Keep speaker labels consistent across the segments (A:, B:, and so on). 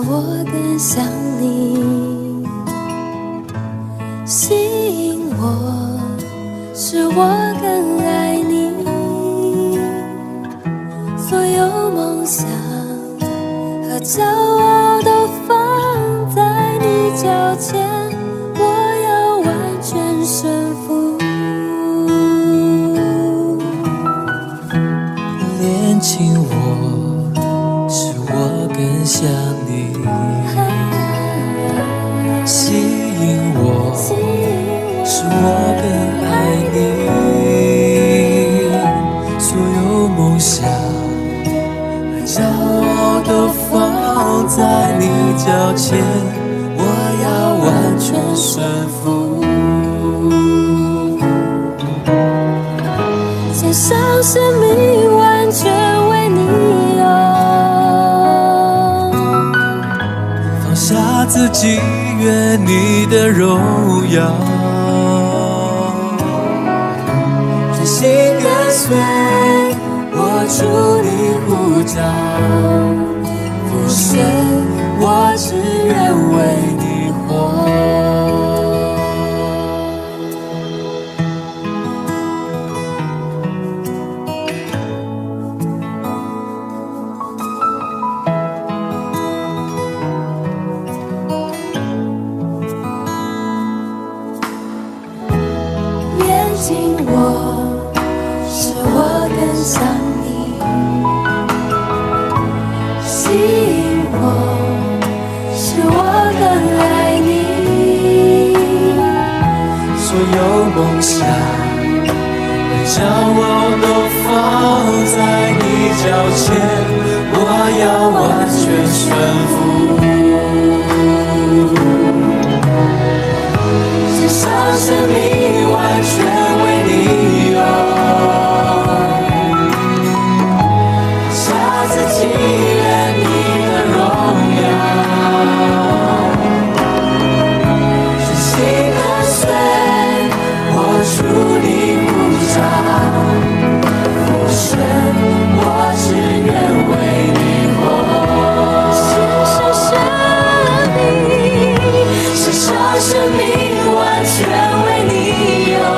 A: 我更像你，吸引我，使我更爱你。所有梦想和骄傲都放在你脚前，我要完全顺服。
B: 恋情我，使我更像你，吸引我，使我更爱你。所有梦想和骄傲都放在你脚前，我要完全顺服。
A: 献上生命，完全为你用，
B: 放下自己，愿你的荣耀，专心跟随我主你呼召，父神，我只愿为你活。
A: 想你，吸引我，使我更爱你。
B: 所有梦想和骄傲都放在你脚前，我要完全顺服。献上生命，完全为你用。愿你的荣耀，专心跟随我主你呼召，父神，我只愿为你活。献上生命，完全为你用，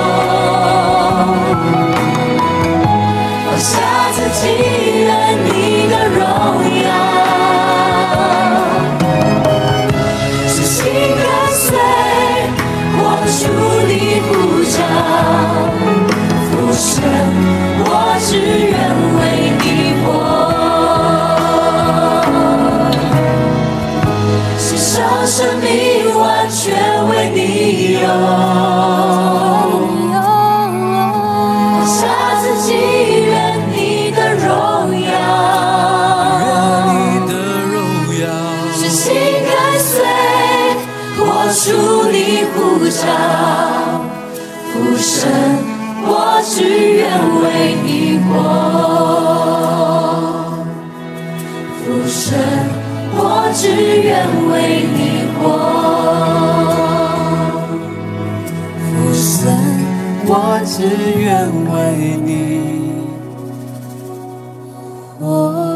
B: 放下自己，愿你的荣耀，专心跟随我主你呼召，父神，我只愿为你活，献上生命，完全为你用。主你呼召，父神，我只愿为你活。父神，我只愿为你活。父神，我只愿为你活。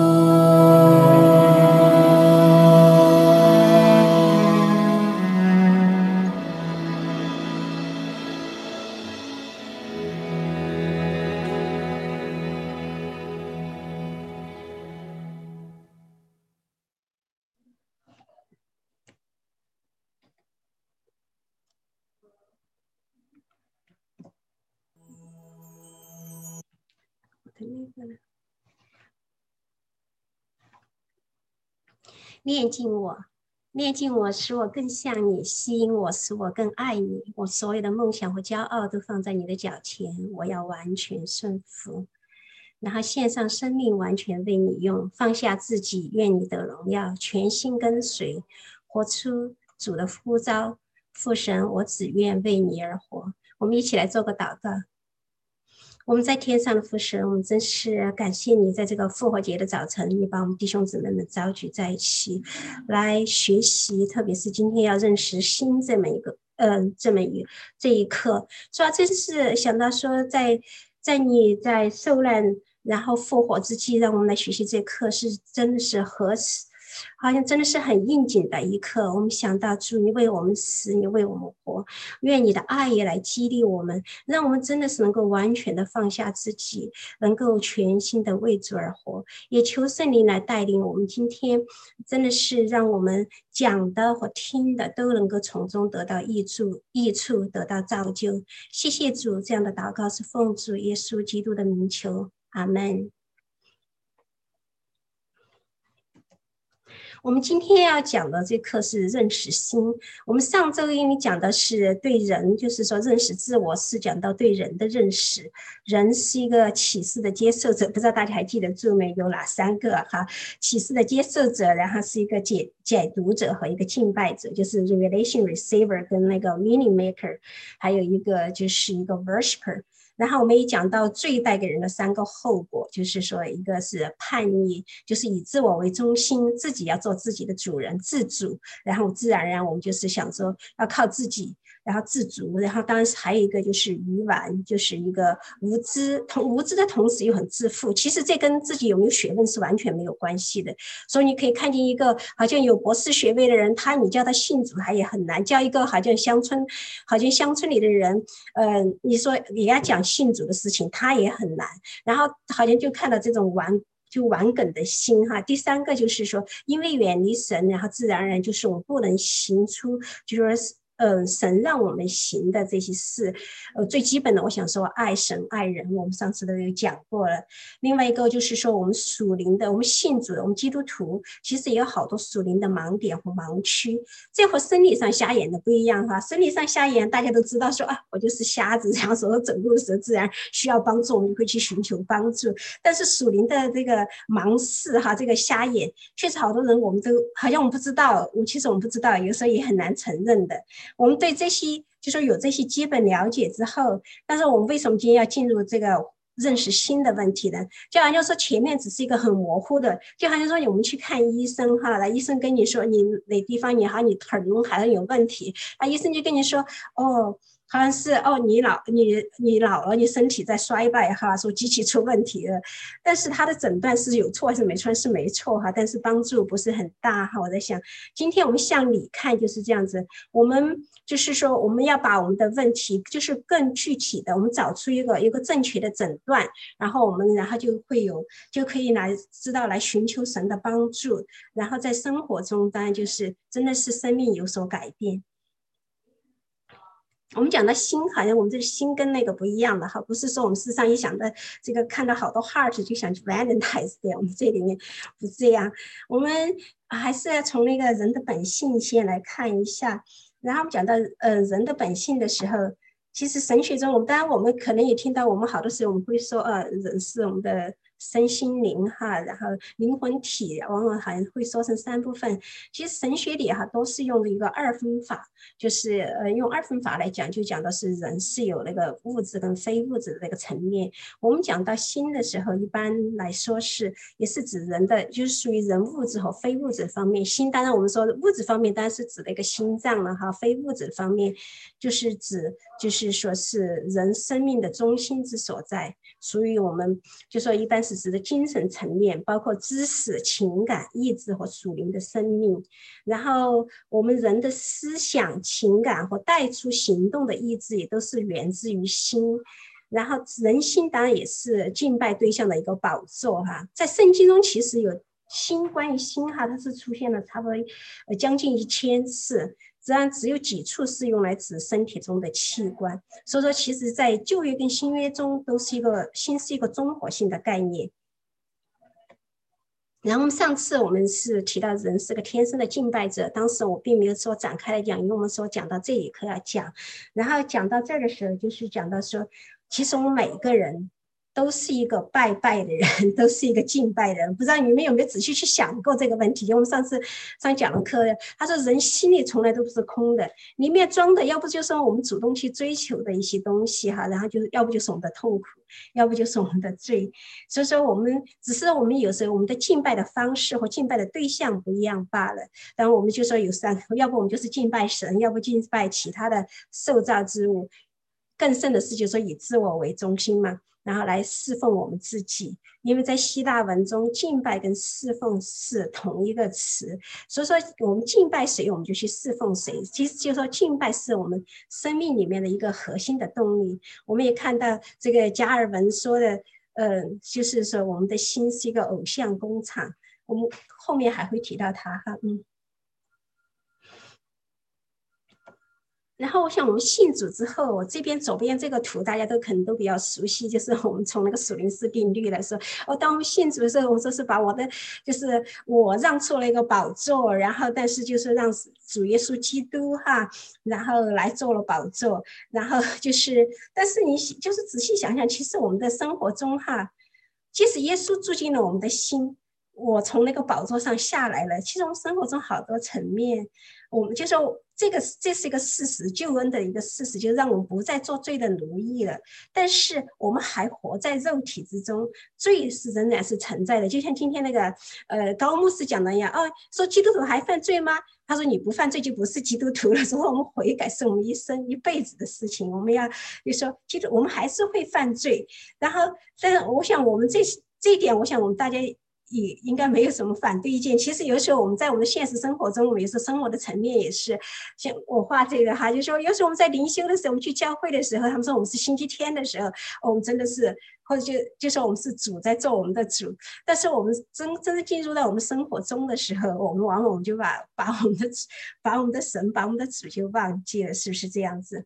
C: 炼净我，炼净我，使我更像你；吸引我，使我更爱你。我所有的梦想和骄傲都放在你的脚前，我要完全顺服。然后献上生命，完全为你用，放下自己，愿你的荣耀，全心跟随，活出主的呼召。父神，我只愿为你而活。我们一起来做个祷告。我们在天上的父神，我们真是感谢你，在这个复活节的早晨，你把我们弟兄姊妹们召集在一起来学习，特别是今天要认识新这么一刻，主要真是想到说在你在受难然后复活之际，让我们来学习这课是真的是何好像真的是很应景的一刻。我们想到主，你为我们死，你为我们活，愿你的爱也来激励我们，让我们真的是能够完全的放下自己，能够全心的为主而活。也求圣灵来带领我们，今天真的是让我们讲的或听的都能够从中得到益处，得到造就。谢谢主，这样的祷告是奉主耶稣基督的名求，阿们。我们今天要讲的这课是认识心。我们上周因为讲的是对人，就是说认识自我，是讲到对人的认识。人是一个启示的接受者，不知道大家还记得住没？有哪3个哈？启示的接受者，然后是一个解读者和一个敬拜者，就是 revelation receiver 跟那个 meaning maker， 还有一个就是一个 worshiper。然后我们也讲到罪带给人的3个后果，就是说一个是叛逆，就是以自我为中心，自己要做自己的主人，自主，然后自然而然我们就是想说要靠自己，然后自足，然后当然还有一个就是愚顽，就是一个无知的同时又很自负。其实这跟自己有没有学问是完全没有关系的。所以你可以看见一个好像有博士学位的人，你叫他信主他也很难，叫一个好像乡村里的人，你说你要讲信主的事情，他也很难。然后好像就看到这种顽梗的心哈。第3个就是说，因为远离神，然后自然而然就是我们不能行出，就是说神让我们行的这些事，最基本的我想说爱神爱人，我们上次都有讲过了。另外一个就是说我们属灵的，我们信主的，我们基督徒其实也有好多属灵的盲点和盲区，这和生理上瞎眼的不一样哈。生理上瞎眼大家都知道说我就是瞎子，然后说走路的时候自然需要帮助，我们会去寻求帮助。但是属灵的这个盲视哈，这个瞎眼确实好多人我们都好像我们不知道，其实我们不知道，有时候也很难承认的。我们对这些就说有这些基本了解之后，但是我们为什么今天要进入这个认识新的问题呢？就好像说前面只是一个很模糊的，就好像说我们去看医生哈，那医生跟你说你哪地方你腿好像有问题，医生就跟你说好像是你老了，你身体在衰败哈，说机器出问题了。但是他的诊断是有错还是没错？是没错哈，但是帮助不是很大哈。我在想，今天我们向里看就是这样子，我们就是说我们要把我们的问题就是更具体的，我们找出一个正确的诊断，然后就可以来知道来寻求神的帮助，然后在生活中当然就是真的是生命有所改变。我们讲的心，好像我们这个心跟那个不一样的哈，不是说我们世上一想的这个看到好多 heart 就想去 valentize 的，我们这里面不是这样，我们还是要从那个人的本性先来看一下。然后我们讲到人的本性的时候，其实神学中当然我们可能也听到，我们好多时候我们会说人是我们的身心灵哈，然后灵魂体往往好像会说成3部分。其实神学里哈都是用一个2分法，就是用2分法来讲，就讲的是人是有那个物质跟非物质的那个层面。我们讲到心的时候，一般来说也是指人的，就是属于人物质和非物质方面。心当然我们说物质方面当然是指那个心脏了哈，非物质方面就是指就是说是人生命的中心之所在，属于我们就说一般是指的精神层面，包括知识、情感、意志和属灵的生命。然后我们人的思想、情感和带出行动的意志也都是源自于心。然后人心当然也是敬拜对象的一个宝座哈，在圣经中其实有关于心哈，它是出现了差不多将近1000次，只有几处是用来指身体中的器官。所以说其实在旧约跟新约中都是心是一个综合性的概念。然后上次我们是提到人是个天生的敬拜者，当时我并没有说展开来讲，因为我们说讲到这一课要讲，然后讲到这个时候就是讲到说，其实我们每一个人都是一个拜拜的人，都是一个敬拜的人。不知道你们有没有仔细去想过这个问题？因为我们上次讲了课，他说人心里从来都不是空的，里面装的要不就是我们主动去追求的一些东西哈，然后要不就是我们的痛苦，要不就是我们的罪。所以说只是我们有时候我们的敬拜的方式或敬拜的对象不一样罢了。当然我们就说有3个，要不我们就是敬拜神，要不敬拜其他的受造之物，更甚的是就是说以自我为中心嘛。 然后来侍奉我们自己。因为在希腊文中，敬拜跟侍奉是同一个词，所以说我们敬拜谁，我们就去侍奉谁。其实就是说，敬拜是我们生命里面的一个核心的动力。我们也看到这个加尔文说的，就是说我们的心是一个偶像工厂。我们后面还会提到它哈，然后我想我们信主之后，我这边左边这个图大家都可能都比较熟悉，就是我们从那个属灵式定律来说，当我们信主的时候，我说是把我的，就是我让出了一个宝座，然后但是就是让主耶稣基督哈，然后来做了宝座，然后就是，但是你就是仔细想想，其实我们的生活中哈，即使耶稣住进了我们的心，我从那个宝座上下来了，其实我们生活中好多层面，我们就说这是一个事实，救恩的一个事实，就让我们不再做罪的奴役了。但是我们还活在肉体之中，罪是仍然是存在的。就像今天那个高牧师讲的一样，说基督徒还犯罪吗？他说你不犯罪就不是基督徒了。说我们悔改是我们一生一辈子的事情，我们要就说基督我们还是会犯罪。然后，但是我想我们这一点，我想我们大家也应该没有什么反对意见。其实有时候我们在我们的现实生活中，我们也是生活的层面也是，像我画这个哈，就说有时候我们在灵修的时候，我们去教会的时候，他们说我们是星期天的时候，我们真的是，或者就说我们是主在做我们的主，但是我们真正进入到我们生活中的时候，我们往往就把我们的神，把我们的主就忘记了，是不是这样子？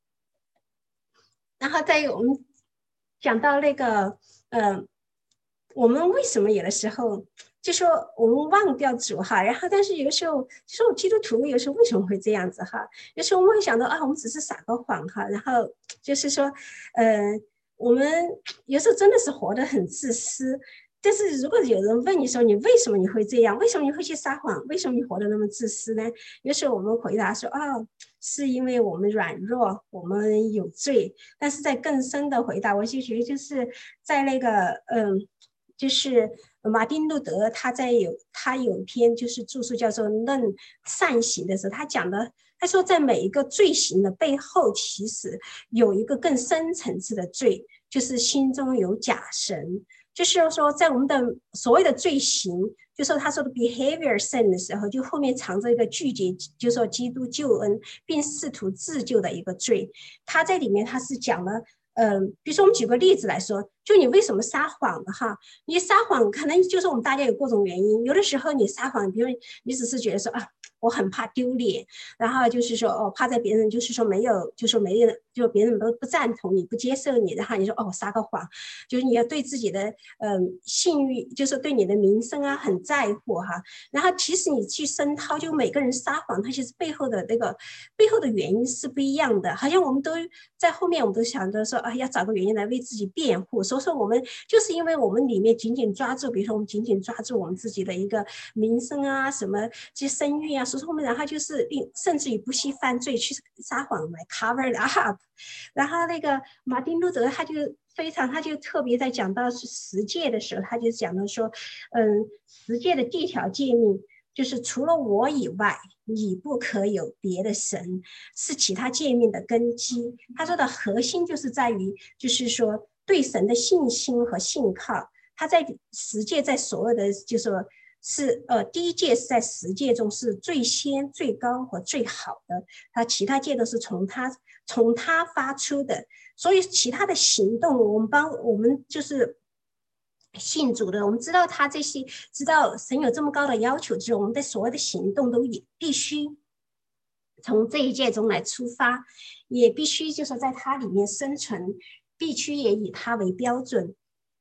C: 然后在我们讲到那个我们为什么有的时候就说我们忘掉主哈，然后但是有的时候就说我基督徒有时候为什么会这样子哈？有时候我们会想到我们只是撒个谎哈，然后就是说我们有时候真的是活得很自私。但是如果有人问你说你为什么你会这样，为什么你会去撒谎，为什么你活得那么自私呢？有时候我们回答说是因为我们软弱，我们有罪。但是在更深的回答，我就觉得就是在那个就是马丁路德他有一篇就是著述叫做《论善行》的时候，他讲的，他说在每一个罪行的背后，其实有一个更深层次的罪，就是心中有假神。就是说在我们的所谓的罪行，就说他说的 behavior sin 的时候，就后面藏着一个拒绝，就说基督救恩并试图自救的一个罪。他在里面他是讲了比如说我们举个例子来说，就你为什么撒谎的哈？你撒谎可能就是我们大家有各种原因，有的时候你撒谎，比如你只是觉得说我很怕丢脸，然后就是说怕在别人就是说没有，就说没人，就别人不赞同你，不接受你，然后你说撒个谎，就是你要对自己的信誉，就是对你的名声很在乎哈。然后其实你去声讨，就每个人撒谎，他其实背后的原因是不一样的。好像我们都在后面，我们都想着说要找个原因来为自己辩护。所以说我们就是因为我们里面紧紧抓住，比如说我们紧紧抓住我们自己的一个名声什么这些声誉所以说我们然后就是甚至于不惜犯罪去撒谎来 cover up。然后那个马丁路德他就特别在讲到十诫的时候，他就讲到说十诫的第一条诫命就是除了我以外你不可有别的神，是其他诫命的根基。他说的核心就是在于就是说对神的信心和信靠。他在十诫在所有的就是说是第一诫是在十诫中是最先最高和最好的，他其他诫都是从他发出的。所以其他的行动我们就是信主的，我们知道他这些，知道神有这么高的要求之后，我们的所有的行动都也必须从这一诫中来出发，也必须就是在他里面生存，必须也以他为标准。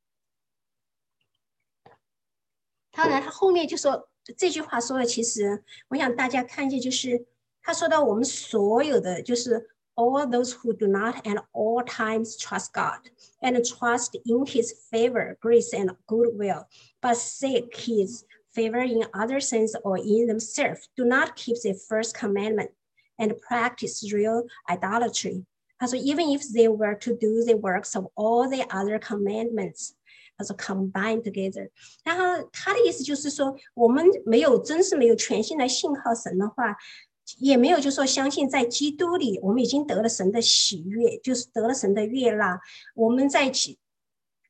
C: 当然他后面就说这句话说的，其实我想大家看见，就是他说到我们所有的就是 all those who do not at all times trust God and trust in his favor, grace and goodwill, but seek his favor in other things or in themselves, do not keep the first commandment and practice real idolatry. 他说 even if they were to do the works of all the other commandments, combine together。 然后他的意思就是说，我们真是没有全心来信靠神的话，也没有就说相信在基督里我们已经得了神的喜悦，就是得了神的悦纳。我们在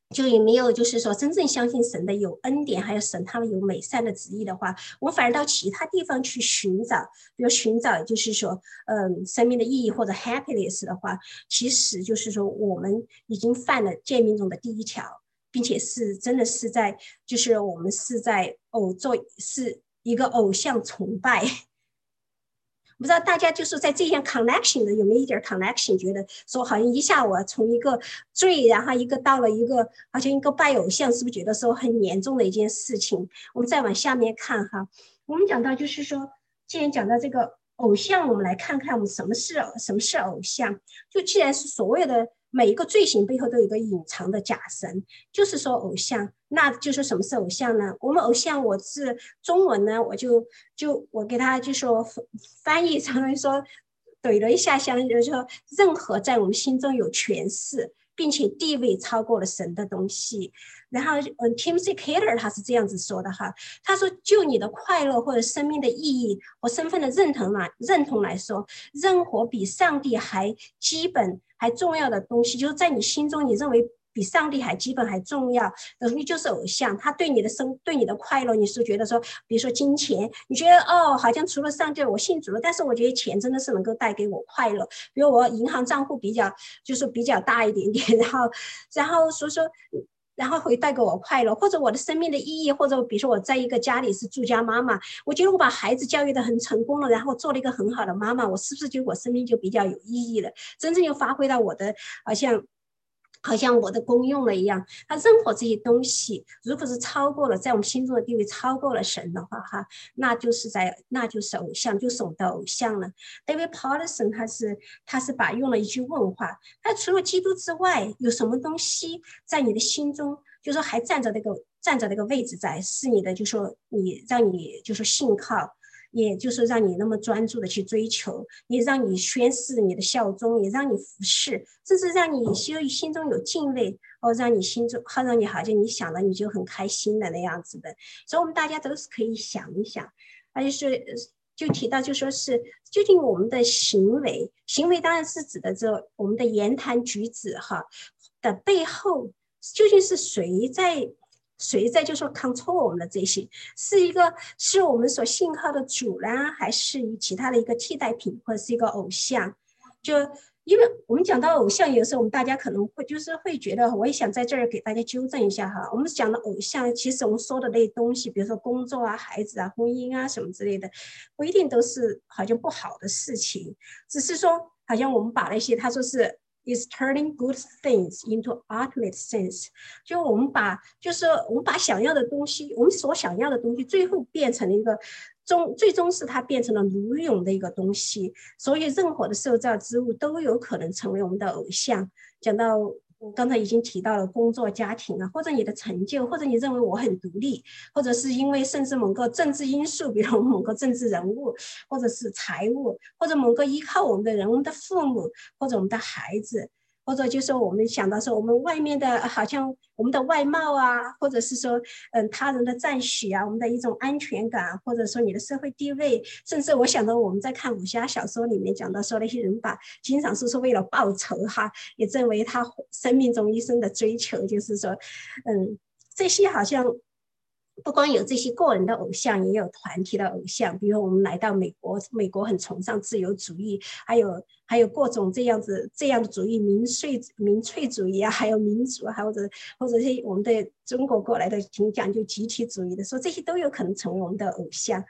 C: 就也没有就是说真正相信神的有恩典，还有神他们有美善的旨意的话，我反而到其他地方去寻找，比如寻找就是说生命的意义或者 happiness 的话，其实就是说我们已经犯了诫命中的第一条，并且是真的是在就是我们是在是一个偶像崇拜。不知道大家就是在这项 connection 的有没有一点 connection， 觉得说好像一下我从一个罪，然后一个到了一个好像一个拜偶像，是不是觉得说很严重的一件事情？我们再往下面看哈，我们讲到就是说，既然讲到这个偶像，我们来看看我们什么是偶像。就既然是所有的每一个罪行背后都有一个隐藏的假神，就是说偶像。那就是什么是偶像呢？我们偶像，我是中文呢，我给他就说翻译成说怼了一下，相就是说任何在我们心中有权势并且地位超过了神的东西。然后Timothy Keller 他是这样子说的哈，他说就你的快乐或者生命的意义或身份的认同来说，任何比上帝还基本还重要的东西，就是在你心中你认为比上帝还基本还重要的东西就是偶像。他对你的快乐，你是觉得说比如说金钱，你觉得好像除了上帝我信主了，但是我觉得钱真的是能够带给我快乐，比如我银行账户比较大一点点，然后所以说然后会带给我快乐，或者我的生命的意义，或者比如说我在一个家里是住家妈妈，我觉得我把孩子教育得很成功了，然后做了一个很好的妈妈，我是不是觉得我生命就比较有意义了，真正就发挥到我的好像我的功用了一样。它任何这些东西如果是超过了在我们心中的地位超过了神的话哈，那就是偶像，就是我们的偶像了。 David Paulson 他是用了一句问话，他除了基督之外有什么东西在你的心中就说还站着那个位置在，是你的就说让你就说信靠，也就是让你那么专注的去追求，也让你宣誓你的效忠，也让你服侍，甚至让你心中有敬畏，让你心中让你好像你想了你就很开心的那样子的。所以我们大家都是可以想一想，就提到就说是究竟我们的行为当然是指的这我们的言谈举止哈的背后究竟是谁在就说 control 我们的这些，是我们所信靠的主呢，还是其他的一个替代品，或者是一个偶像？就因为我们讲到偶像，有时候我们大家可能会觉得，我也想在这儿给大家纠正一下哈。我们讲的偶像，其实我们说的那些东西，比如说工作啊、孩子啊、婚姻啊什么之类的，不一定都是好像不好的事情，只是说好像我们把那些他说是is turning good things into ultimate sense， 就我们把想要的东西，我们所想要的东西，最后变成了一个最终是它变成了奴用的一个东西。所以任何的受造之物都有可能成为我们的偶像。讲到我刚才已经提到了工作、家庭啊，或者你的成就，或者你认为我很独立，或者是因为甚至某个政治因素，比如某个政治人物，或者是财务，或者某个依靠我们的人，我们的父母，或者我们的孩子，或者就是我们想到说我们外面的好像我们的外貌啊，或者是说他人的赞许啊，我们的一种安全感，或者说你的社会地位，甚至我想到我们在看武侠小说里面讲到说那些人经常是为了报仇哈，也认为他生命中一生的追求就是说这些好像不光有这些个人的偶像，也有团体的偶像。比如我们来到美国很崇尚自由主义，还有各种这样的主义，民粹主义啊，还有民主啊，或者是我们的中国过来的挺讲究集体主义的，说这些都有可能成为我们的偶像。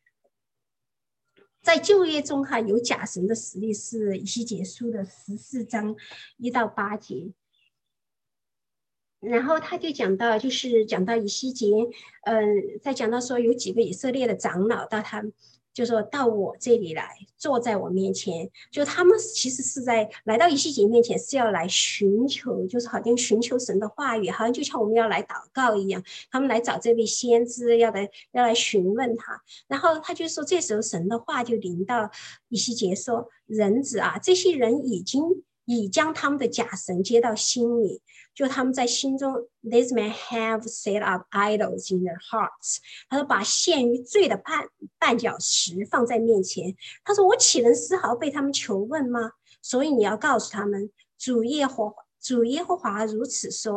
C: 在旧约中有假神的实例是以西结书的14章1到8节。然后他就讲到以西结，在讲到说有几个以色列的长老就说到我这里来，坐在我面前，就他们其实是在来到以西结面前是要来寻求，就是好像寻求神的话语，好像就像我们要来祷告一样，他们来找这位先知，要来询问他。然后他就说，这时候神的话就临到以西结说：“人子啊，这些人已将他们的假神接到心里。”就他们在心中 ，These men have set up idols in their hearts。他说把陷于罪的绊脚石放在面前。他说我岂能丝毫被他们求问吗？所以你要告诉他们，主耶和华如此说：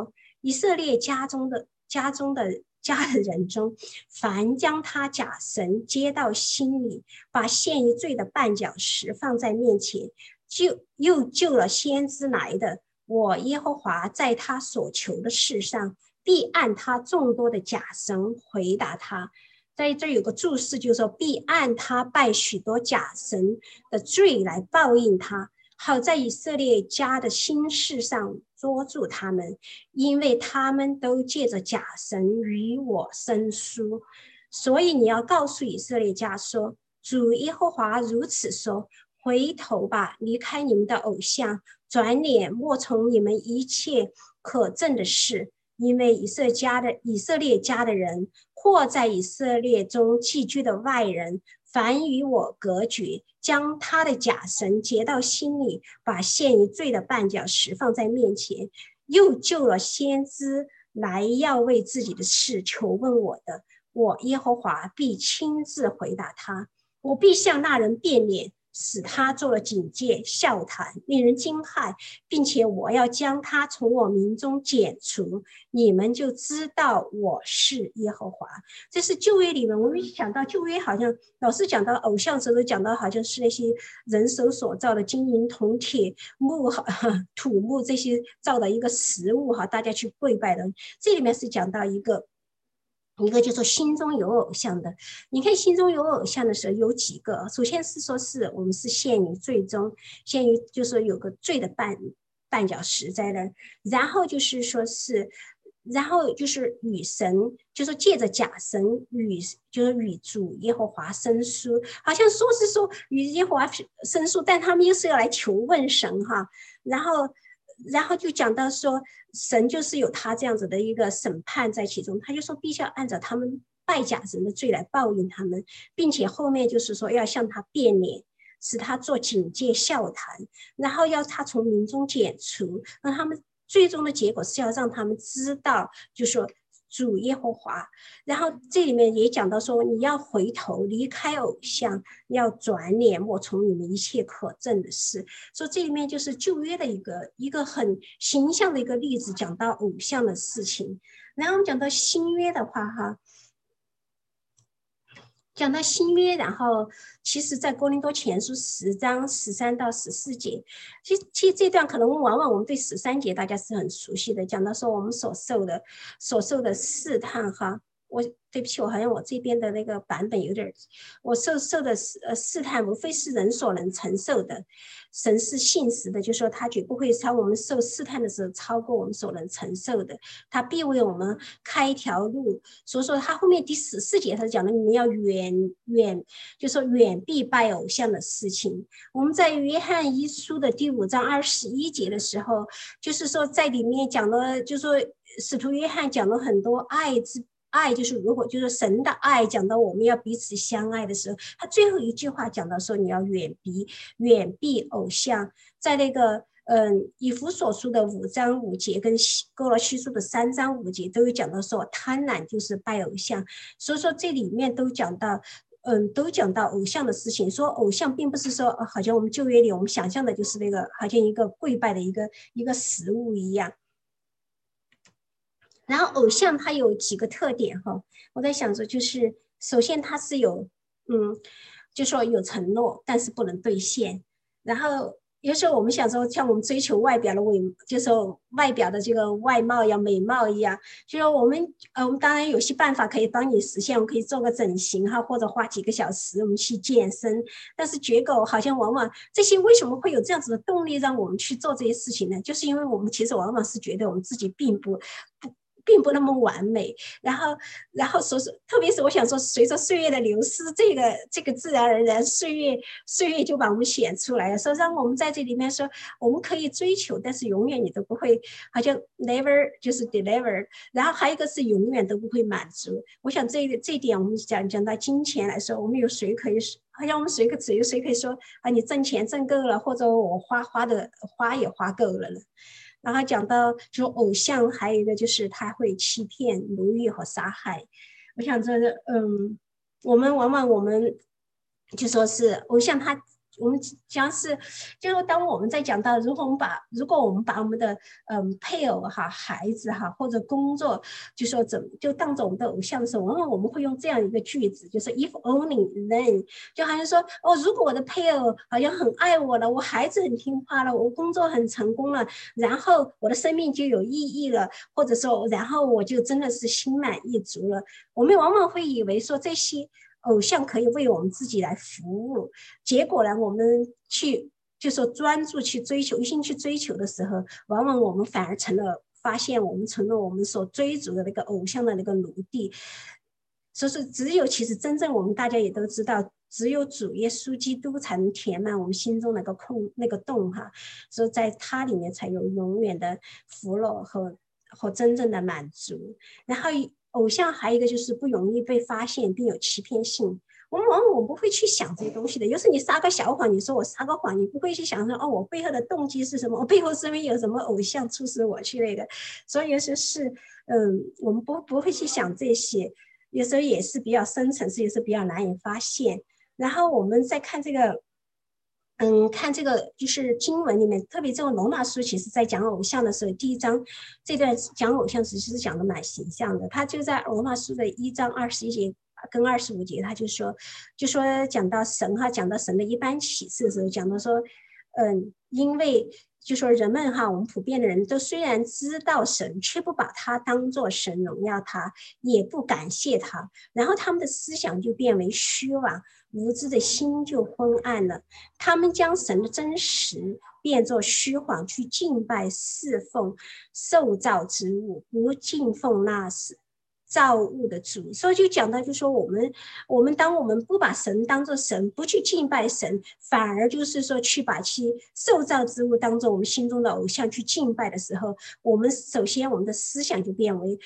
C: 以色列家的人中，凡将他假神接到心里，把献于罪的绊脚石放在面前，又救了先知来的，我耶和华在他所求的事上，必按他众多的假神回答他。在这有个注释，就是说必按他拜许多假神的罪来报应他，好在以色列家的心事上捉住他们，因为他们都借着假神与我生疏。所以你要告诉以色列家说，主耶和华如此说，回头吧，离开你们的偶像，转脸莫从你们一切可憎的事，因为以色列家的人，或在以色列中寄居的外人，凡与我隔绝，将他的假神结到心里，把献于罪的绊脚石放在面前，又救了先知来要为自己的事求问我的，我耶和华必亲自回答他，我必向那人变脸，使他做了警戒、笑谈，令人惊骇，并且我要将他从我民中剪除，你们就知道我是耶和华。这是旧约里面，我们想到旧约好像老是讲到偶像时候，讲到好像是那些人手所造的金银铜铁木土木这些造的一个实物，大家去跪拜的。这里面是讲到一个就说心中有偶像的。你看心中有偶像的时候有几个，首先是说是我们是陷于罪中，陷于就是有个罪的绊脚石在那儿，然后就是说是，然后就是与神，就是借着假神就是与主耶和华生疏，好像说是说与耶和华生疏，但他们又是要来求问神哈，然后就讲到说神就是有他这样子的一个审判在其中，他就说必须要按照他们拜假神的罪来报应他们，并且后面就是说要向他变脸，使他做警戒笑谈，然后要他从民中剪除，让他们最终的结果是要让他们知道就说主耶和华。然后这里面也讲到说你要回头离开偶像，要转脸莫从你们一切可憎的事。所以这里面就是旧约的一个很形象的一个例子，讲到偶像的事情。然后我们讲到新约的话讲到新约，然后其实在哥林多前书10章13到14节，其实这段可能往往我们对13节大家是很熟悉的，讲到说我们所受的试探对不起，我好像我这边的那个版本有点，我受的试探无非是人所能承受的，神是信实的，就说他绝不会超我们受试探的时候超过我们所能承受的，他必为我们开一条路。所以说他后面第14节他讲的你们要就说远避拜偶像的事情。我们在约翰一书的第5章21节的时候，就是说在里面讲了，就说使徒约翰讲了很多爱，就是如果就是神的爱，讲到我们要彼此相爱的时候，他最后一句话讲到说你要远避偶像。在那个以弗所书的5章5节跟哥罗西书的3章5节都有讲到说贪婪就是拜偶像。所以说这里面都讲到偶像的事情，说偶像并不是说好像我们旧约里我们想象的就是那个好像一个跪拜的一个实物一样。然后偶像它有几个特点我在想说就是首先它是有就说有承诺但是不能兑现。然后有时候我们想说像我们追求外表的就是说外表的这个外貌要美貌一样，就说我们当然有些办法可以帮你实现，我们可以做个整形或者花几个小时我们去健身，但是结果好像往往这些为什么会有这样子的动力让我们去做这些事情呢？就是因为我们其实往往是觉得我们自己并不那么完美，然后特别是我想说随着岁月的流失，这个自然而然岁月就把我们显出来了，所以让我们在这里面说我们可以追求，但是永远你都不会好像 never 就是 deliver， 然后还有一个是永远都不会满足。我想这一点我们讲到金钱来说，我们有谁可以好像我们谁可以说你挣钱挣够了，或者我花也花够了呢？然后讲到就偶像还有一个就是他会欺骗奴役和杀害。我想这我们往往就说是偶像他我们将是，就是当我们在讲到如果我们把我们的配偶哈、孩子哈或者工作，就说就当着我们的偶像的时候，往往我们会用这样一个句子，就是 if only then， 就好像说哦，如果我的配偶好像很爱我了，我孩子很听话了，我工作很成功了，然后我的生命就有意义了，或者说然后我就真的是心满意足了。我们往往会以为说这些偶像可以为我们自己来服务，结果呢，我们就说专注去追求，一心去追求的时候，往往我们反而发现我们成了我们所追逐的那个偶像的那个奴隶。所以说，其实真正我们大家也都知道，只有主耶稣基督才能填满我们心中那个洞哈，所以在他里面才有永远的福乐和真正的满足。然后偶像还有一个就是不容易被发现，并有欺骗性。我们不会去想这些东西的。有时你撒个小谎，你说我撒个谎，你不会去想说哦，我背后的动机是什么？我背后是不是有什么偶像促使我去那个？所以有时是我们不会去想这些，有时候也是比较深层次，也是比较难以发现。然后我们再看这个。看这个就是经文里面，特别这个罗马书，其实在讲偶像的时候，第1章这段讲偶像其实是讲的蛮形象的。他就在罗马书的1章21节跟25节，他就说讲到神哈，讲到神的一般启示的时候，讲到说，因为就说人们哈，我们普遍的人都虽然知道神，却不把他当作神，荣耀他，也不感谢他，然后他们的思想就变为虚妄，无知的心就昏暗了。他们将神的真实变作虚谎，去敬拜侍奉受造之物，不敬奉那造物的主。所以就讲到，就说我们当我们不把神当作神，不去敬拜神，反而就是说去把其受造之物当作我们心中的偶像去敬拜的时候，首先我们的思想就变为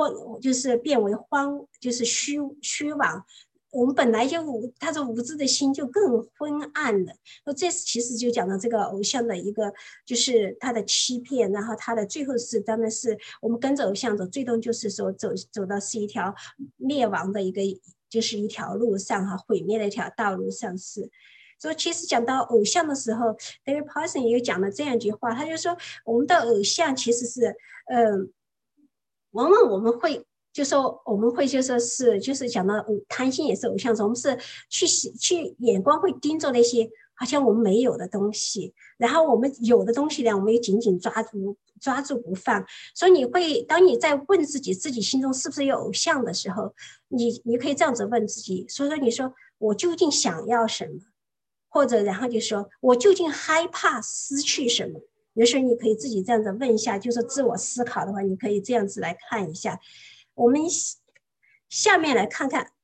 C: 就是虚妄。我们本来就他说无知的心就更昏暗了。这其实就讲到这个偶像的一个就是他的欺骗，然后他的最后是当然是我们跟着偶像走，最终就是说走到是一条灭亡的就是一条路上哈，毁灭的一条道路上是。所以其实讲到偶像的时候 David Parson 也有讲了这样一句话，他就说我们的偶像其实是往往我们会就说我们会就是讲到贪心也是偶像，我们是去眼光会盯着那些好像我们没有的东西，然后我们有的东西呢，我们又紧紧抓住不放。所以当你在问自己心中是不是有偶像的时候，你可以这样子问自己，所以说你说我究竟想要什么，或者然后就说我究竟害怕失去什么。有时候你可以自己这样子问一下，就是自我思考的话，你可以这样子来看一下。我们下面来看看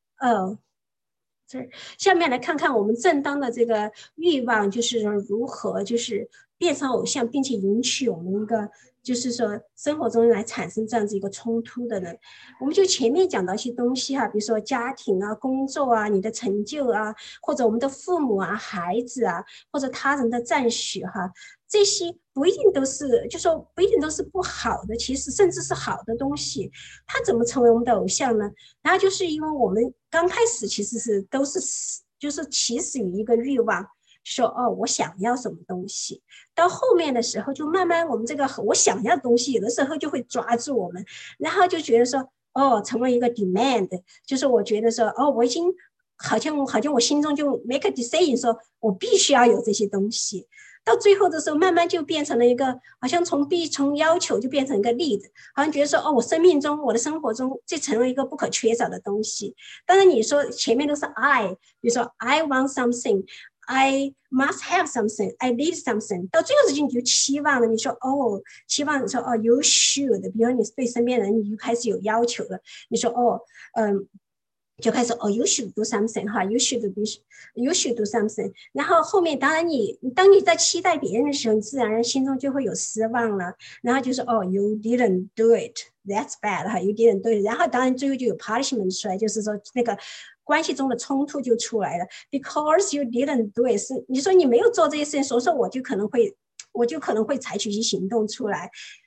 C: 下面来看看我们正当的这个欲望就是如何就是变成偶像，并且引起我们一个就是说生活中来产生这样子一个冲突的人。我们就前面讲到一些东西哈，比如说家庭啊、工作啊、你的成就啊，或者我们的父母啊、孩子啊，或者他人的赞许哈，这些不一定都是，就说不一定都是不好的，其实甚至是好的东西。它怎么成为我们的偶像呢？然后就是因为我们刚开始其实都是就是起始于一个欲望，说哦我想要什么东西，到后面的时候就慢慢我们这个我想要的东西有的时候就会抓住我们，然后就觉得说哦成为一个 demand， 就是我觉得说哦我已经好像我心中就 make a decision 说我必须要有这些东西。到最后的时候慢慢就变成了一个好像从要求就变成一个need，好像觉得说哦我生命中我的生活中这成为一个不可缺少的东西。当然你说前面都是 I， 比如说 I want something， I must have something， I need something， 到最后时间你就期望了，你说哦期望说哦 you should， 比如你对身边人你就开始有要求了，你说哦就开始you should do something 哈 you should do something， 然后后面当然当你在期待别人的时候，你自然心中就会有失望了，然后就说you didn't do it that's bad 哈 you didn't do it， 然后当然最后就有 punishment 出来，就是说那个关系中的冲突就出来了， because you didn't do it， 是你说你没有做这些事情，所以说我就可能会采取一些行动出来。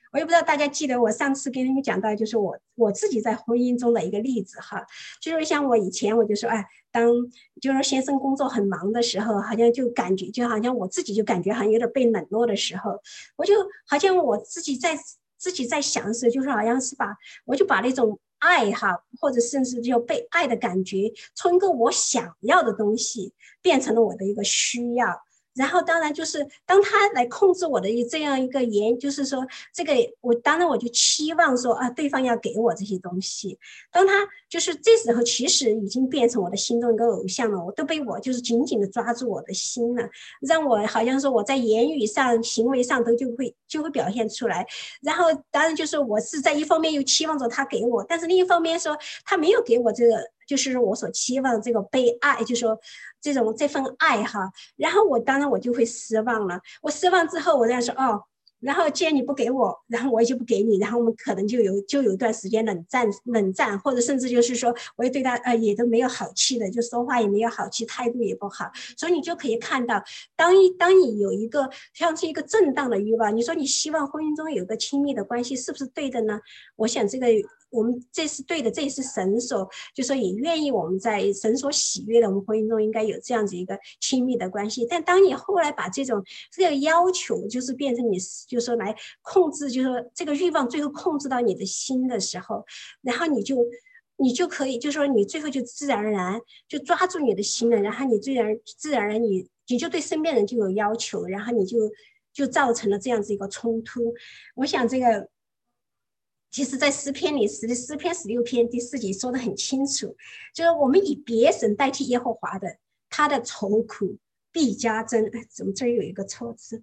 C: 我也不知道大家记得我上次跟你们讲到，就是我自己在婚姻中的一个例子哈，就是像我以前我就说，哎，当就是先生工作很忙的时候，好像就感觉就好像我自己就感觉好像有点被冷落的时候，我就好像我自己在想的时候，就是好像是我就把那种爱哈，或者甚至就被爱的感觉，从一个我想要的东西变成了我的一个需要。然后当然就是当他来控制我的这样一个就是说这个当然我就期望说啊，对方要给我这些东西。当他就是这时候其实已经变成我的心中一个偶像了，我都被我就是紧紧的抓住我的心了，让我好像说我在言语上行为上都就会表现出来。然后当然就是我是在一方面又期望着他给我，但是另一方面说他没有给我这个就是我所期望这个被爱，就是说这份爱哈，然后当然我就会失望了。我失望之后，我在说哦，然后既然你不给我，然后我也就不给你，然后我们可能就有一段时间冷战，或者甚至就是说我也对他也都没有好气的，就说话也没有好气，态度也不好。所以你就可以看到，当你有一个像是一个正当的欲望，你说你希望婚姻中有个亲密的关系，是不是对的呢？我想这个我们这是对的，这也是神所就说也愿意我们在神所喜悦的我们婚姻中应该有这样子一个亲密的关系。但当你后来把这个要求就是变成你就是说来控制，就是说这个欲望最后控制到你的心的时候，然后你就可以就是说你最后就自然而然就抓住你的心了，然后你自然而然你就对身边人就有要求，然后你就造成了这样子一个冲突。我想这个其实在诗篇里，诗篇16篇第4节说得很清楚，就是我们以别神代替耶和华的，他的愁苦必加增。怎么这有一个错字？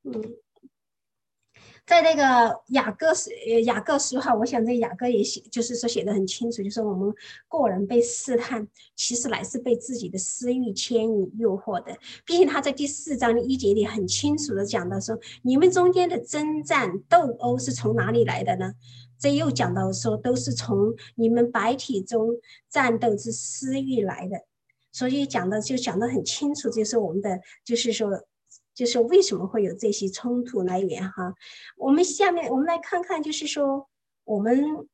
C: 在那个雅各书哈，我想这雅各也就是说写得很清楚，就是我们个人被试探，其实乃是被自己的私欲牵引诱惑的。毕竟他在第4章1节里很清楚的讲到说，你们中间的征战斗殴是从哪里来的呢？这又讲到说，都是从你们白体中战斗之私欲来的。所以讲得很清楚，就是我们的就是说。就是为什么会有这些冲突来源哈？下面我们来看看，就是说我们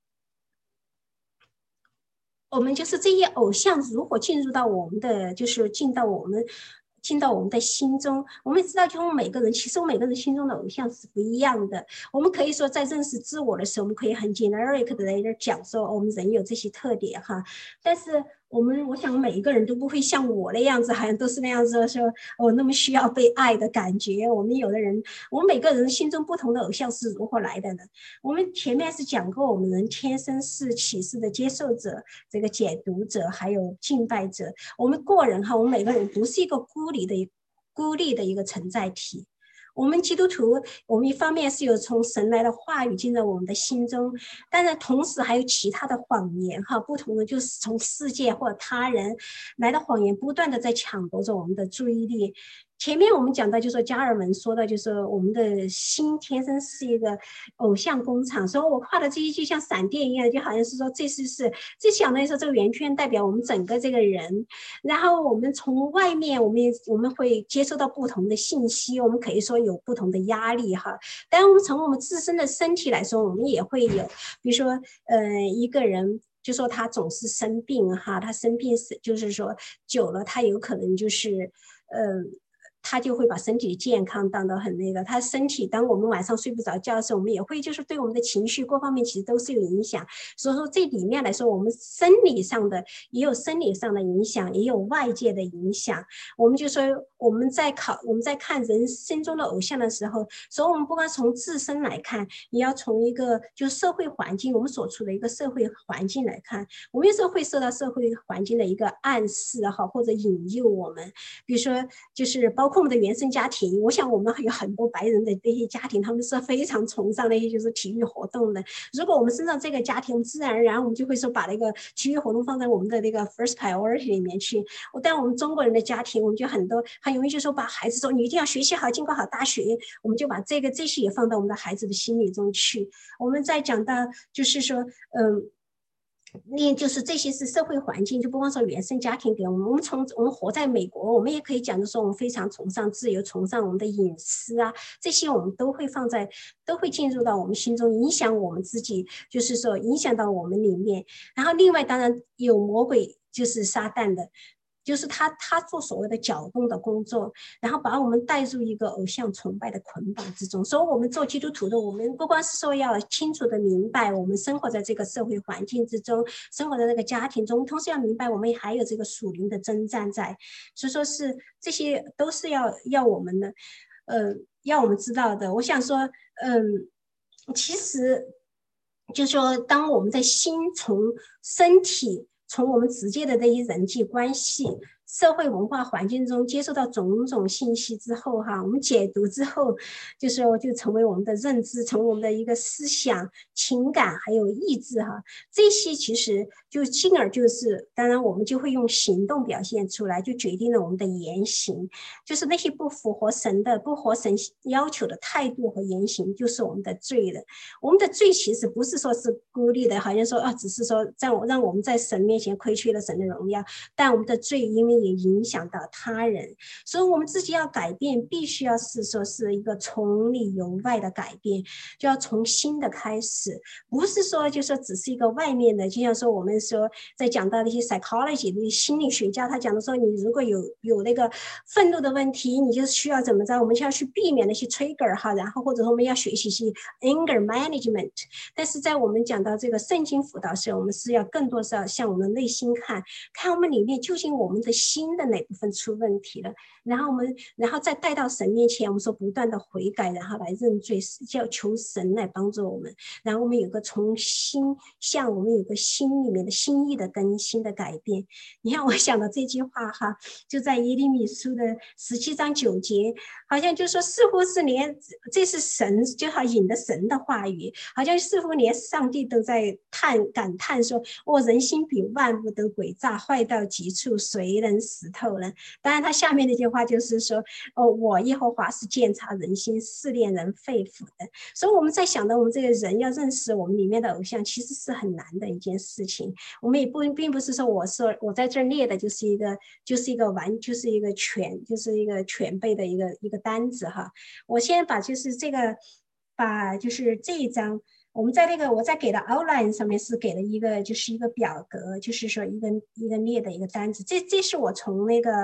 C: 就是这些偶像如果进入到我们的，就是进到我们的心中，我们知道，就每个人其实每个人心中的偶像是不一样的。我们可以说，在认识自我的时候，我们可以很 generic 的在这讲说，我们人有这些特点哈，但是。我想每一个人都不会像我那样子，好像都是那样子说，那么需要被爱的感觉。我们每个人心中不同的偶像是如何来的呢？我们前面是讲过，我们人天生是启示的接受者、这个解读者，还有敬拜者。我们个人哈，我们每个人不是一个孤立的一个存在体。我们基督徒，我们一方面是有从神来的话语进入我们的心中，但是同时还有其他的谎言哈，不同的就是从世界或者他人来的谎言，不断的在抢夺着我们的注意力。前面我们讲到，就是说加尔文说的，就是我们的心天生是一个偶像工厂，所以我画的这些就像闪电一样，就好像是说这相当于说这个圆圈代表我们整个这个人，然后我们从外面我们会接收到不同的信息，我们可以说有不同的压力哈，但我们从我们自身的身体来说，我们也会有，比如说一个人。就说他总是生病哈，他生病就是说久了，他有可能就是他就会把身体健康当得很那个，他身体当我们晚上睡不着觉的时候，我们也会就是对我们的情绪各方面其实都是有影响。所以说这里面来说，我们生理上的也有生理上的影响，也有外界的影响。我们就说我们在看人心中的偶像的时候，所以我们不光从自身来看，也要从一个就社会环境，我们所处的一个社会环境来看，我们有时候会受到社会环境的一个暗示哈，或者引诱我们，比如说就是包括我们的原生家庭，我想我们有很多白人的这些家庭，他们是非常崇尚那些就是体育活动的。如果我们身上这个家庭，自然而然我们就会说把那个体育活动放在我们的那个 first priority 里面去。但我们中国人的家庭，我们就很容易就说把孩子说你一定要学习好，进个好大学，我们就把这些也放到我们的孩子的心里中去。我们再讲到就是说， 另就是这些是社会环境，就不光说原生家庭给我们，我们活在美国，我们也可以讲的说我们非常崇尚自由，崇尚我们的隐私啊，这些我们都会进入到我们心中，影响我们自己，就是说影响到我们里面。然后另外当然有魔鬼，就是撒旦的。就是他做所谓的搅动的工作，然后把我们带入一个偶像崇拜的捆绑之中。所以我们做基督徒的，我们不光是说要清楚的明白我们生活在这个社会环境之中，生活在那个家庭中，同时要明白我们还有这个属灵的征战在。所以说是这些都是要我们的，要我们知道的。我想说，其实就是说，当我们在心从身体。从我们直接的这些人际关系、社会文化环境中接受到种种信息之后，我们解读之后，就是就成为我们的认知，成为我们的一个思想、情感还有意志这些其实就进而就是，当然我们就会用行动表现出来，就决定了我们的言行，就是那些不符合神的、不合神要求的态度和言行，就是我们的罪了。我们的罪其实不是说是孤立的，好像说只是说让我们在神面前亏缺了神的荣耀，但我们的罪因为也影响到他人，所以我们自己要改变，必须要是说是一个从里由外的改变，就要从新的开始，不是说就说只是一个外面的，就像说我们说在讲到那些 psychology 的心理学家，他讲的说你如果有那个愤怒的问题，你就需要怎么着，我们就要去避免那些 trigger 然后或者说我们要学习些 anger management。但是在我们讲到这个圣经辅导时，我们是要更多是要向我们内心看我们里面究竟我们的心的哪部分出问题了，然后再带到神面前，我们说不断的悔改，然后来认罪，要求神来帮助我们，然后我们有个从心向我们有个心里面的心意的更新的改变。你看我想到这句话就在耶利米书的17章9节，好像就说似乎是连这是神就好引的神的话语，好像似乎连上帝都在感叹说，人心比万物都诡诈，坏到极处，谁能识透呢？当然他下面那句话就是说，我耶和华是鉴察人心、试炼人肺腑的。所以我们在想到我们这个人要认识我们里面的偶像，其实是很难的一件事情。我们也并不是说我在这儿列的就是一个全备的一个单子我先把就是就是这一章。我们在我在给的 outline 上面是给了一个就是一个表格，就是说一个列的一个单子。这是我从那个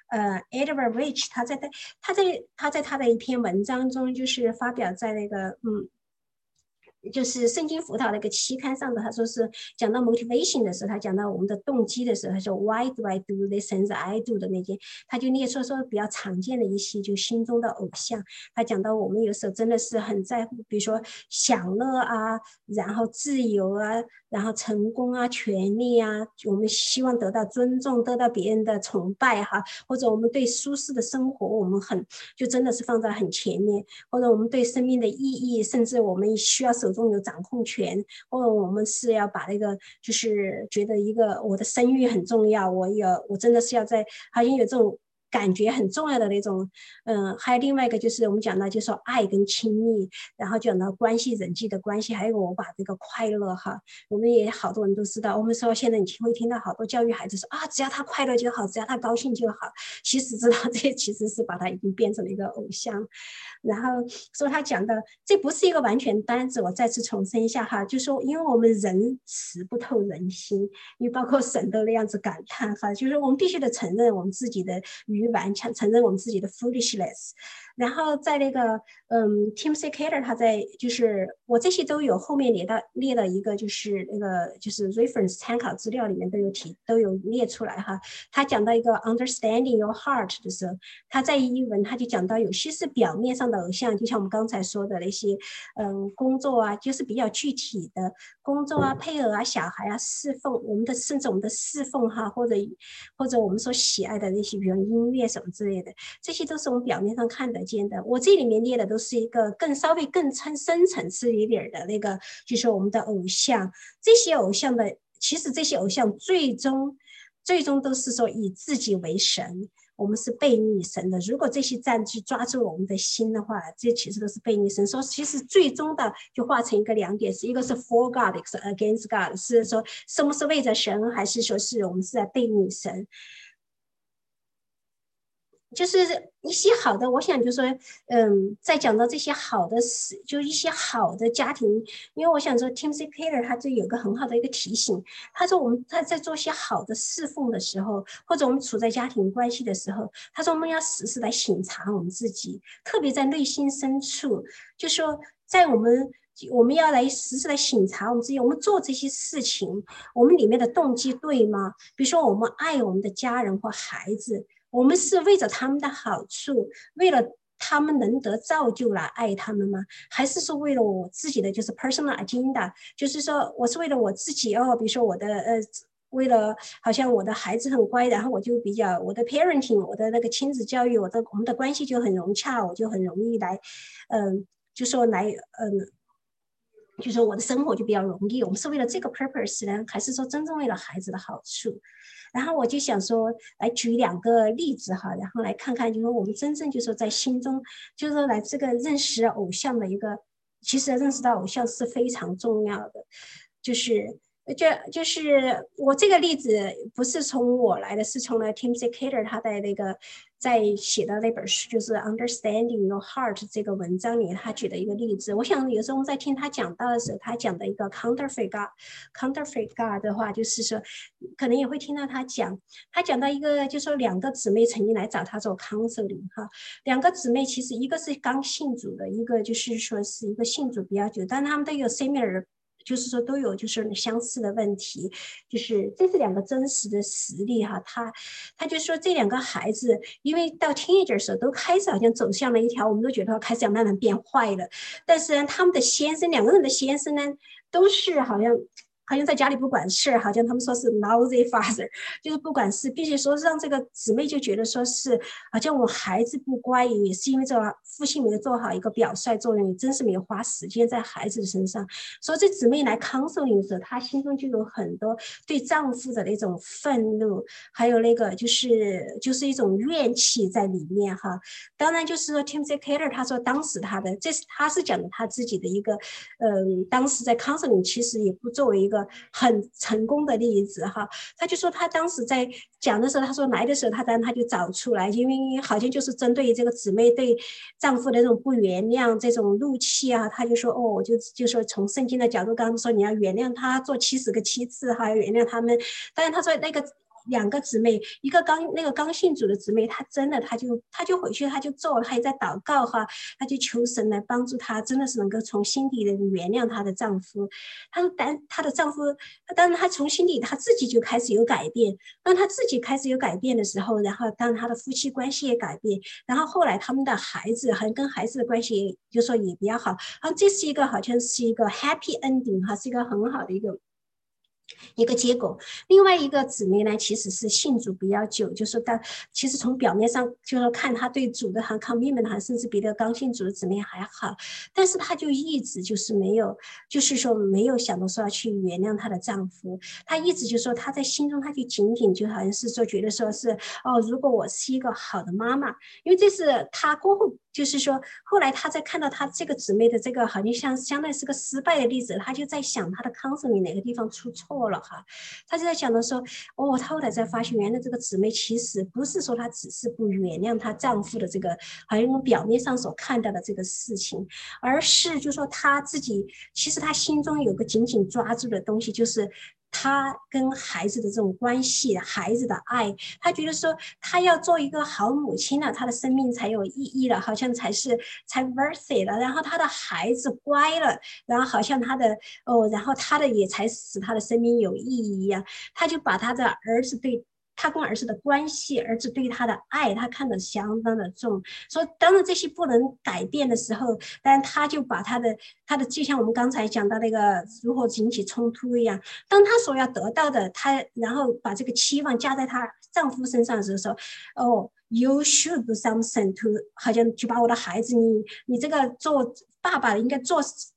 C: Edward Rich 他在他的一篇文章中，就是发表在那个就是圣经辅导的一个期刊上的，他说是讲到 motivation 的时候，他讲到我们的动机的时候，他说 Why do I do this and I do 的那些，他就列出说比较常见的一些就心中的偶像。他讲到我们有时候真的是很在乎，比如说享乐然后自由然后成功权利我们希望得到尊重，得到别人的崇拜或者我们对舒适的生活我们就真的是放在很前面，或者我们对生命的意义，甚至我们需要手中有掌控权，或者我们是要把那个就是觉得我的声誉很重要，我真的是要在好像有这种感觉很重要的那种，还有另外一个就是我们讲到就是说爱跟亲密，然后讲到关系人际的关系，还有我把这个快乐我们也好多人都知道，我们说现在你会听到好多教育孩子说只要他快乐就好，只要他高兴就好，其实知道这其实是把他已经变成了一个偶像。然后说他讲的这不是一个完全单子，我再次重申一下就说因为我们人识不透人心，因为包括神都那样子感叹就是我们必须得承认我们自己的愚顽，承认我们自己的 foolishness。 然后在那个Timothy Keller 他在就是我这些都有后面列了一个就是那个就是 reference 参考资料里面都有列出来他讲到一个 understanding your heart 的时候，他在英文他就讲到有些是表面上的偶像，就像我们刚才说的那些工作就是比较具体的工作配偶小孩侍奉甚至我们的侍奉或者我们所喜爱的那些比如音乐什么之类的，这些都是我们表面上看得见的。我这里面列的都是一个稍微更深层次一点的那个，就是我们的偶像。这些偶像的其实这些偶像最终都是说以自己为神。 我们是背逆神的。如果这些占据抓住我们的心的话，这其实都是背逆神。说其实最终的就化成一个两点，是一个是 for God， 一个是 against God， 是说是不是为着神，还是说是我们是在背逆神。就是一些好的，我想就说，在讲到这些好的事，就一些好的家庭，因为我想说 Timothy Keller 他就有个很好的一个提醒，他说他在做一些好的侍奉的时候，或者我们处在家庭关系的时候，他说我们要时时来省察我们自己，特别在内心深处，就说在我们要来时时来省察我们自己，我们做这些事情，我们里面的动机对吗？比如说我们爱我们的家人或孩子。我们是为着他们的好处，为了他们能得造就来爱他们吗？还是说为了我自己的就是 personal agenda， 就是说我是为了我自己哦，比如说我的为了好像我的孩子很乖，然后我就比较我的 parenting， 我的那个亲子教育，我们的关系就很融洽，我就很容易来，就说来就说我的生活就比较容易。我们是为了这个 purpose 呢，还是说真正为了孩子的好处？然后我就想说，来举2个例子哈，然后来看看，就是我们真正就是在心中，就是说来这个认识偶像的一个，其实认识到偶像是非常重要的，就是我这个例子不是从我来的，是从了 Timothy Keller 他的那个在写的那本书，就是 Understanding Your Heart 这个文章里他举的一个例子。我想有时候我们在听他讲到的时候，他讲的一个 counterfeit God 的话，就是说可能也会听到他讲到一个，就是说2个姊妹曾经来找他做 counseling 哈，2个姊妹其实一个是刚信主的，一个就是说是一个信主比较久，但他们都有 similar。就是说都有就是相似的问题，就是这是2个真实的实例哈。他就说这2个孩子，因为到 teenager 的时候都开始好像走向了一条，我们都觉得开始要慢慢变坏了。但是呢，他们的先生2个人的先生呢，都是好像在家里不管事，好像他们说是 lousy father， 就是不管事，并且说让这个姊妹就觉得说是好像我孩子不乖，也是因为这个父亲没有做好一个表率作用，也真是没有花时间在孩子身上。所以这姊妹来 counseling 的时候，她心中就有很多对丈夫的那种愤怒，还有那个就是一种怨气在里面哈。当然就是说 Timothy Keller 他说当时他是讲的他自己的一个当时在 counseling 其实也不作为一个很成功的例子哈。他就说他当时在讲的时候，他说来的时候当然他就找出来，因为好像就是针对这个姊妹对丈夫的那种不原谅这种怒气啊，他就说我就说从圣经的角度刚刚说你要原谅他做70个妻子，还要原谅他们。当然他说那个2个姊妹，一个刚信主的姊妹，她真的她就回去，她就做了，她也在祷告哈，她就求神来帮助她，真的是能够从心底的原谅她的丈夫。她说，她的丈夫，当然她从心底她自己就开始有改变。当她自己开始有改变的时候，然后当然她的夫妻关系也改变，然后后来他们的孩子好像跟孩子的关系就说也比较好。这是一个好像是一个 happy ending 哈，是一个很好的一个结果。另外一个姊妹呢，其实是信主比较久，就是说其实从表面上就是看她对主的commitment甚至比那个刚信主的姊妹还好，但是她就一直就是没有，就是说没有想到说要去原谅她的丈夫。她一直就说她在心中，她就仅仅就好像是说觉得说是如果我是一个好的妈妈，因为这是她过后就是说后来她在看到她这个姊妹的这个好像相当于是个失败的例子，她就在想她的 counseling 哪个地方出错了哈。她就在想的说她后来才发现原来这个姊妹其实不是说她只是不原谅她丈夫的这个好像表面上所看到的这个事情，而是就说她自己其实她心中有个紧紧抓住的东西，就是他跟孩子的这种关系，孩子的爱，他觉得说他要做一个好母亲了，他的生命才有意义了，好像才 worth it 了。然后他的孩子乖了，然后好像然后他的也才使他的生命有意义一样。他就把他的儿子他跟儿子的关系，儿子对他的爱，他看得相当的重。所以当然这些不能改变的时候，当然他就把他的就像我们刚才讲到那个如何引起冲突一样，当他所要得到的，然后把这个期望加在她丈夫身上的时候，you should do something to， 好像就把我的孩子，你这个做爸爸应该做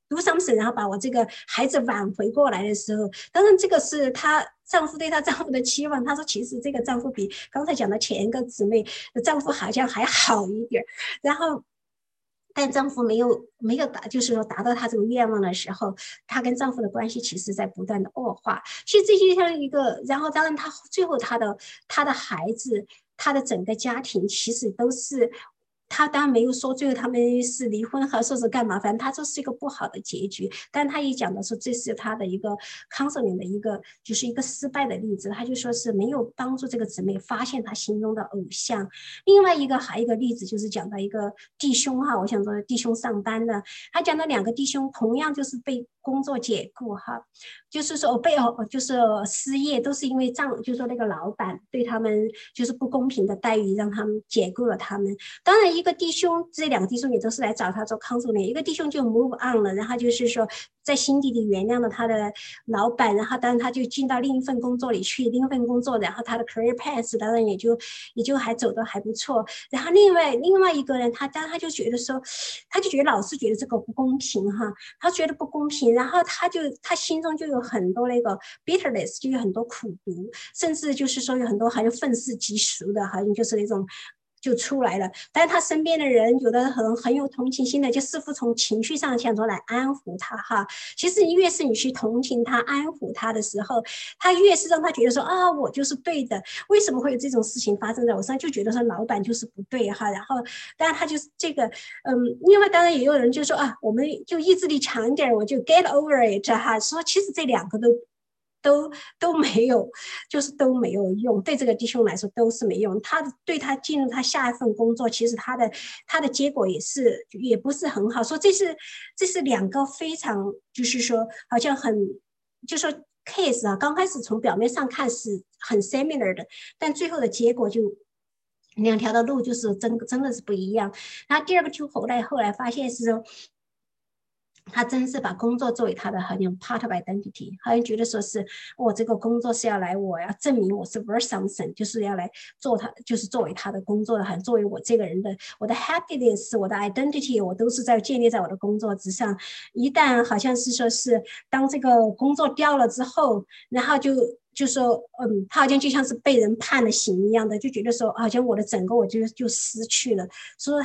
C: do something， 然后把我这个孩子挽回过来的时候，当然这个是她丈夫对她丈夫的期望。她说其实这个丈夫比刚才讲的前一个姊妹的丈夫好像还好一点，然后但丈夫没有就是说达到她这个愿望的时候，她跟丈夫的关系其实在不断的恶化。其实这就像一个，然后当然她最后她的孩子，她的整个家庭其实都是。他当然没有说最后他们是离婚还是干嘛，反正他这是一个不好的结局。但他也讲的说这是他的一个 counseling 的一个就是一个失败的例子，他就说是没有帮助这个姊妹发现他心中的偶像。另外一个还有一个例子就是讲到一个弟兄哈，我想说弟兄上班的，他讲到两个弟兄同样就是被工作解雇哈，就是说就是失业，都是因为就是说那个老板对他们就是不公平的待遇，让他们解雇了他们。当然一个弟兄，这两个弟兄也都是来找他做 counseling， 一个弟兄就 move on 了，然后就是说在心底里原谅了他的老板，然后当然他就进到另一份工作里去，另一份工作，然后他的 career path 当然也就还走得还不错。然后另外一个人，他就觉得说，他就觉得老是觉得这个不公平哈，他觉得不公平，然后他心中就有很多那个 bitterness， 就有很多苦毒，甚至就是说有很多好像愤世嫉俗的，好像就是那种。就出来了，但是他身边的人有的很有同情心的，就似乎从情绪上想说来安抚他哈。其实越是你去同情他、安抚他的时候，他越是让他觉得说啊，我就是对的，为什么会有这种事情发生在我身上？就觉得说老板就是不对哈。然后，当然他就是这个，另外当然也有人就说啊，我们就意志力强一点，我就 get over it 哈。说其实这两个都没有，就是都没有用，对这个弟兄来说都是没用。对他进入他下一份工作，其实他的结果也不是很好。说这是两个非常就是说好像就说 case 啊，刚开始从表面上看是很 similar 的，但最后的结果就两条的路就是真的是不一样。然后第二个就后来发现是说。他真是把工作作为他的好像 part of identity， 好像觉得说是我这个工作是我要证明我是 worth something， 就是要来做他，就是作为他的工作的，好像作为我这个人的我的 happiness， 我的 identity， 我都是建立在我的工作之上。一旦好像是说是当这个工作掉了之后，然后就说他好像就像是被人判了刑一样的，就觉得说好像我的整个我就失去了，所以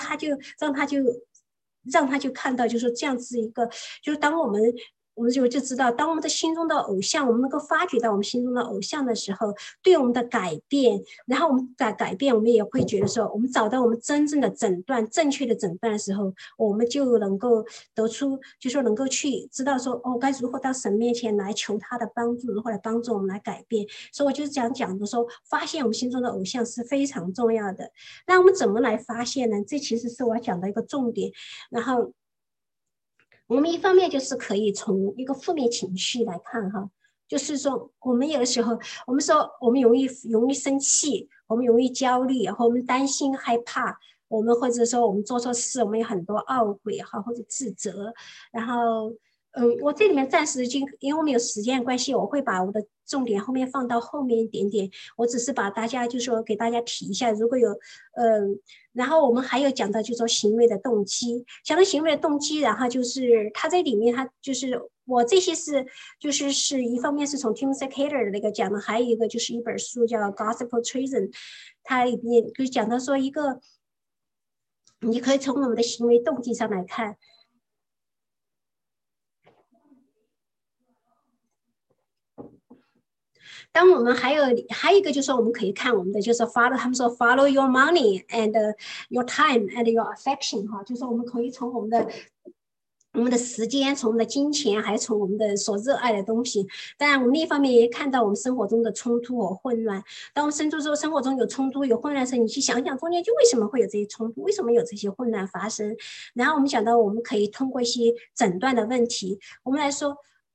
C: 让他就看到，就是这样子一个，就是当我们就知道，当我们的心中的偶像，我们能够发掘到我们心中的偶像的时候，对我们的改变，然后我们改变，我们也会觉得说，我们找到我们真正的诊断，正确的诊断的时候，我们就能够得出，就说能够去知道说，该如何到神面前来求他的帮助，如何来帮助我们来改变。所以我就是讲的说，发现我们心中的偶像是非常重要的。那我们怎么来发现呢？这其实是我讲的一个重点。然后我们一方面就是可以从一个负面情绪来看哈，就是说我们有的时候我们说我们容易生气，我们容易焦虑，然后我们担心害怕，我们或者说我们做错事，我们有很多懊悔哈或者自责。然后我这里面暂时因为我们有时间的关系，我会把我的重点后面放到后面一点点。我只是把大家就说给大家提一下，如果有然后我们还有讲到就是说行为的动机，讲到行为的动机，然后就是他在里面他就是我这些是一方面是从 Timothy Keller 的那个讲的，还有一个就是一本书叫 Gospel Treason， 它里面就讲到说一个你可以从我们的行为动机上来看。当我们还有一个就是说我们可以看我们的就是 他们说 follow your money and your time and your affection 哈，就是我们可以从我们的时间，从我们的金钱，还从我们的所热爱的东西。当然我们另一方面也看到我们生活中的冲突和混乱。当我们生活中有冲突有混乱的时候，你去想想中间就为什么会有这些冲突，为什么有这些混乱发生。然后我们讲到我们可以通过一些诊断的问题，我们来说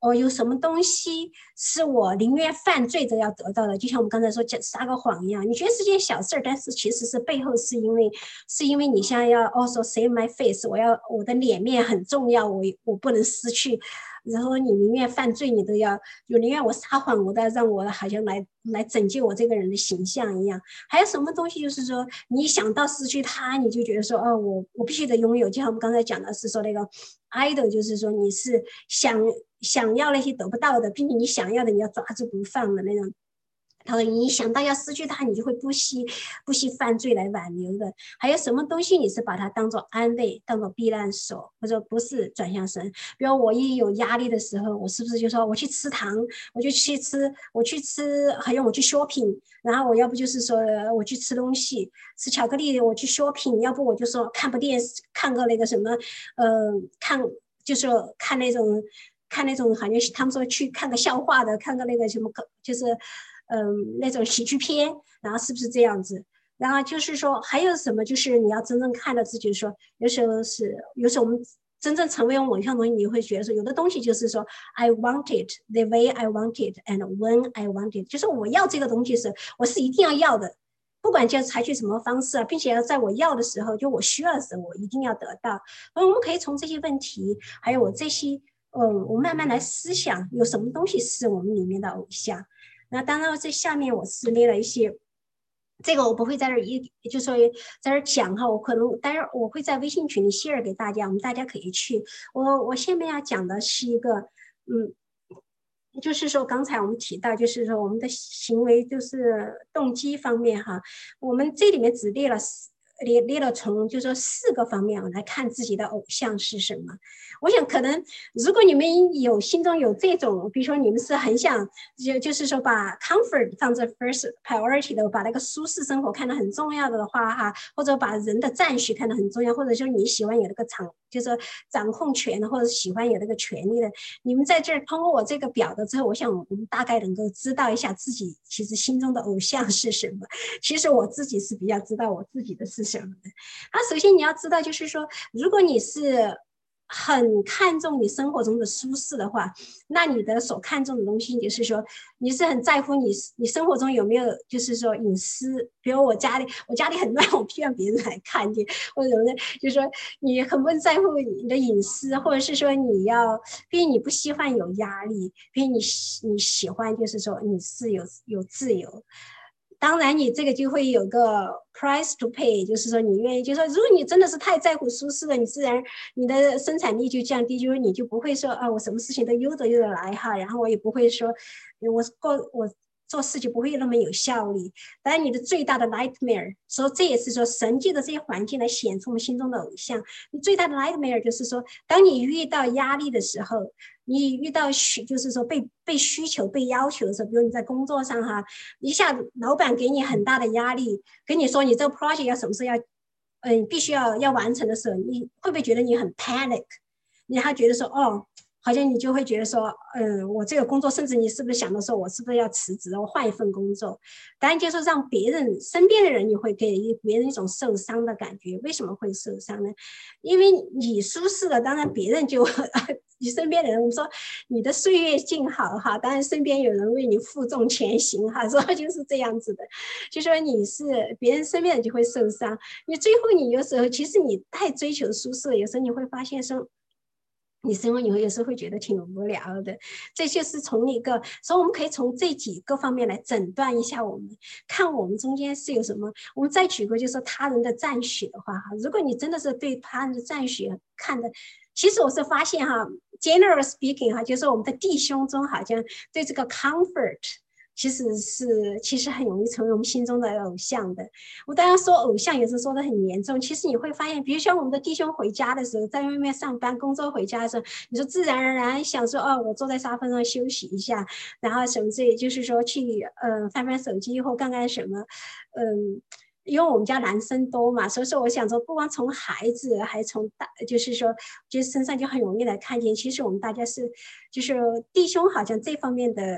C: 有什么东西是我宁愿犯罪都要得到的，就像我们刚才说撒个谎一样，你觉得是件小事，但是其实是背后是因为你现在要说 save my face， 我的脸面很重要，我不能失去，然后你宁愿犯罪，你都要宁愿我撒谎，我都要让我好像来拯救我这个人的形象一样。还有什么东西就是说你想到失去它，你就觉得说我必须得拥有，就像我们刚才讲的是说那个 idol， 就是说你是想要那些得不到的，并且你想要的你要抓住不放的那种。他说你想到要失去它，你就会不惜犯罪来挽留的。还有什么东西你是把它当作安慰，当作避难所，或者不是转向神？比如我一有压力的时候，我是不是就说我去吃糖，我去吃，还有我去 shopping， 然后我要不就是说我去吃东西，吃巧克力，我去 shopping， 要不我就说看部电视，看个那个什么，就是看那种好像他们说去看个笑话的，看个那个什么，就是那种喜剧片，然后是不是这样子？然后就是说还有什么，就是你要真正看到自己说，有时候我们真正成为某项东西，你会觉得说有的东西就是说 I want it the way I want it and when I want it， 就是我要这个东西时我是一定要要的，不管就采取什么方式，并且要在我要的时候，就我需要的时候，我一定要得到。我们可以从这些问题，还有我这些，我慢慢来思想，有什么东西是我们里面的偶像。那当然，这下面我是列了一些，这个我不会在这就说在这讲哈，我可能待会儿我会在微信群里 share 给大家，我们大家可以去。我下面要讲的是一个，就是说刚才我们提到，就是说我们的行为就是动机方面哈，我们这里面只列了从就是说4个方面来看自己的偶像是什么。我想可能如果你们心中有这种，比如说你们是很想就是说把 comfort 放在 first priority 的，把那个舒适生活看得很重要的话哈，或者把人的赞许看得很重要，或者说你喜欢有那个就是掌控权的，或者喜欢有那个权利的，你们在这儿通过我这个表格之后，我想我们大概能够知道一下自己其实心中的偶像是什么。其实我自己是比较知道我自己的是什么的。首先你要知道，就是说如果你是很看重你生活中的舒适的话，那你的所看重的东西就是说你是很在乎你生活中有没有就是说隐私，比如我家里很乱，我不希望别人来看见，或者呢就是说你很不在乎你的隐私，或者是说毕竟你不希望有压力，毕竟你喜欢就是说你是有自由。当然你这个就会有个 price to pay， 就是说你愿意，就是说如果你真的是太在乎舒适了，你自然你的生产力就降低，就是你就不会说我什么事情都悠着来哈，然后我也不会说我做事就不会那么有效率。当然你的最大的 nightmare， 所以这也是说神借的这些环境来显出我们心中的偶像。你最大的 nightmare 就是说当你遇到压力的时候，你遇到就是说被需求被要求的时候，比如你在工作上哈，一下老板给你很大的压力，跟你说你这个 project 要什么时候必须要完成的时候，你会不会觉得你很 panic？ 你还觉得说好像你就会觉得说我这个工作，甚至你是不是想的说我是不是要辞职，我换一份工作？当然就是让身边的人你会给别人一种受伤的感觉。为什么会受伤呢？因为你舒适了，当然别人就你身边的人，我们说你的岁月静好哈，当然身边有人为你负重前行哈，说就是这样子的。就说你是别人身边人就会受伤，你最后你有时候其实你太追求舒适，有时候你会发现说你生活以后有时候会觉得挺无聊的。这就是从一个，所以我们可以从这几个方面来诊断一下我们，看我们中间是有什么。我们再举个就是他人的赞许的话哈，如果你真的是对他人的赞许看的，其实我是发现哈 general speaking 哈，就是我们的弟兄中好像对这个 comfort其实很容易成为我们心中的偶像的。我当然说偶像也是说的很严重，其实你会发现，比如像我们的弟兄回家的时候，在外面上班工作回家的时候，你说自然而然想说我坐在沙发上休息一下，然后什么之类，就是说去翻翻手机或干干什么，因为我们家男生多嘛，所以说我想说，不光从孩子，还从就是说，身上就很容易来看见，其实我们大家就是弟兄，好像这方面的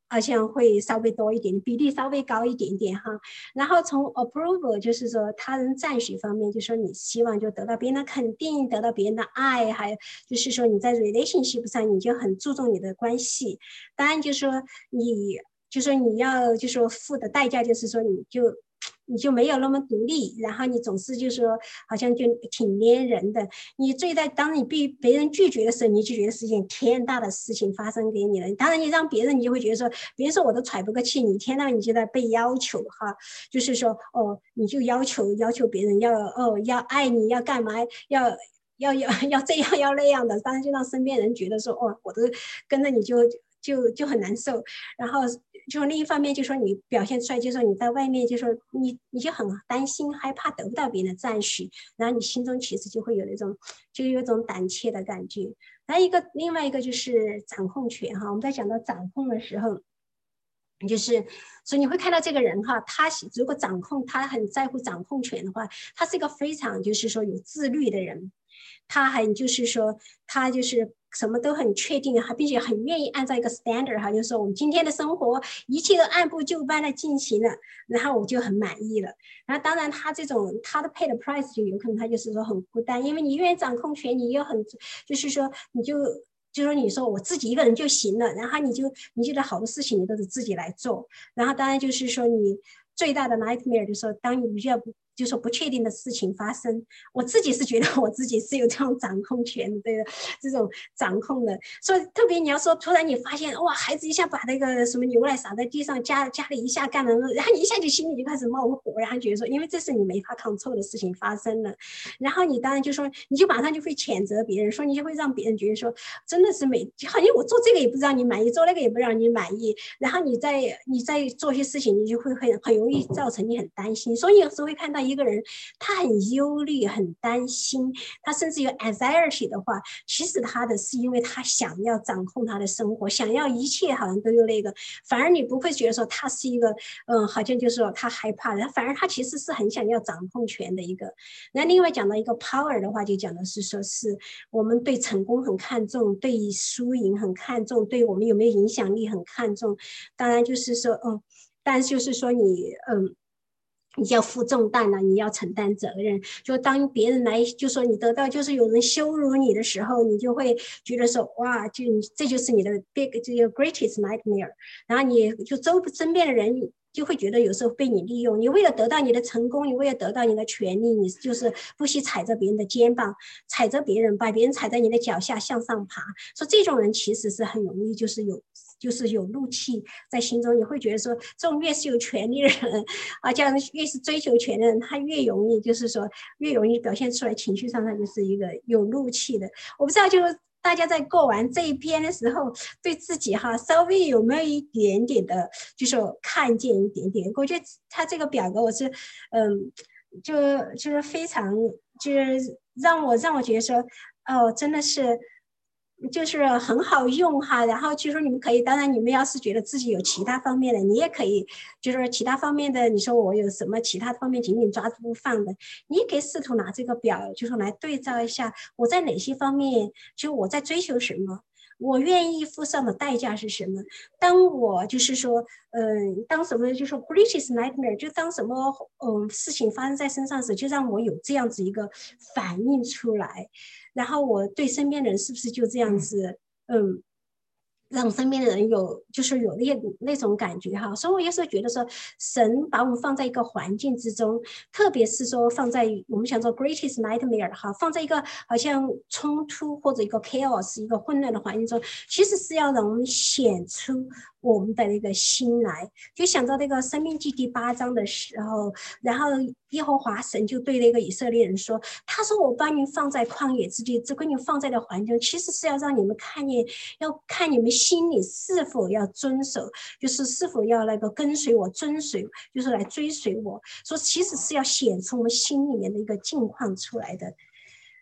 C: 好像会稍微多一点，比例稍微高一点点哈。然后从 approval 就是说他人赞许方面，就是说你希望就得到别人的肯定，得到别人的爱，还有就是说你在 relationship 上你就很注重你的关系。当然就是说你要就是说付的代价就是说你就没有那么独立，然后你总是就是说好像就挺黏人的。你当你被别人拒绝的时候，你就觉得是件天大的事情发生给你了。当然你让别人，你就会觉得说，别人说我都喘不过气，你天到你就在被要求哈，就是说你就要求别人要爱你，要干嘛，要这样要那样的，当然就让身边人觉得说我都跟着你就很难受。然后就另一方面就说你表现出来，就说你在外面就说你就很担心害怕得不到别人的赞许，然后你心中其实就会有那种就有一种胆怯的感觉。另外一个就是掌控权哈，我们在讲到掌控的时候，就是所以你会看到这个人哈，他如果他很在乎掌控权的话，他是一个非常就是说有自律的人。他就是说，他就是什么都很确定，并且很愿意按照一个 standard 哈，就是说我们今天的生活一切都按部就班的进行了，然后我就很满意了。然后当然他的 pay the price 就有可能他就是说很孤单，因为你愿意掌控权，你又很就是说就说你说我自己一个人就行了，然后你觉得好多事情你都是自己来做，然后当然就是说你最大的 nightmare 就是说当你就是说不确定的事情发生，我自己是觉得我自己是有这种掌控权的，这种掌控的。所以特别你要说突然你发现哇，孩子一下把那个什么牛奶洒在地上，家里一下干了，然后你一下就心里就开始冒火，然后觉得说，因为这是你没法 control 的事情发生了，然后你当然就说，你就马上就会谴责别人，说你就会让别人觉得说，真的是好像我做这个也不让你满意，做那个也不让你满意，然后你在做些事情，你就会很容易造成你很担心。所以有时候会看到一个人他很忧虑很担心，他甚至有 anxiety 的话，其实他是因为他想要掌控他的生活，想要一切好像都有那个，反而你不会觉得说他是一个好像就是说他害怕的，反而他其实是很想要掌控权的一个。那另外讲到一个 power 的话，就讲的是说是我们对成功很看重，对输赢很看重，对我们有没有影响力很看重。当然就是说但就是说你要负重担了，你要承担责任。就当别人来就说你得到就是有人羞辱你的时候，你就会觉得说哇，这就是你的 这个 greatest nightmare。然后你就身边的人就会觉得有时候被你利用，你为了得到你的成功，你为了得到你的权利，你就是不惜踩着别人的肩膀，踩着别人，把别人踩在你的脚下向上爬。说这种人其实是很容易就是有怒气在心中，你会觉得说，这种越是有权利的人啊，这样越是追求权的人，他越容易就是说越容易表现出来情绪上他就是一个有怒气的。我不知道就是大家在过完这一篇的时候，对自己稍微有没有一点点的，就是看见一点点。我觉得他这个表格我是就是非常就是让我觉得说真的是就是很好用哈。然后就说你们可以，当然你们要是觉得自己有其他方面的，你也可以就是说其他方面的，你说我有什么其他方面紧紧抓住不放的，你也可以试图拿这个表就是来对照一下，我在哪些方面就我在追求什么，我愿意付上的代价是什么。当我就是说当什么就是说 greatest nightmare， 就当什么事情发生在身上时，就让我有这样子一个反应出来，然后我对身边人是不是就这样子让身边的人就是有那种感觉哈。所以我有时候觉得说，神把我们放在一个环境之中，特别是说放在我们想说 greatest nightmare 哈，放在一个好像冲突或者一个 chaos 一个混乱的环境中，其实是要让我们显出我们的那个心来。就想到那个申命记第8章的时候，然后耶和华神就对那个以色列人说，他说我把你放在旷野之地，只给你放在的环境，其实是要让你们要看你们心里是否要遵守，就是是否要那个跟随我，就是来追随我。说其实是要显出我们心里面的一个境况出来的。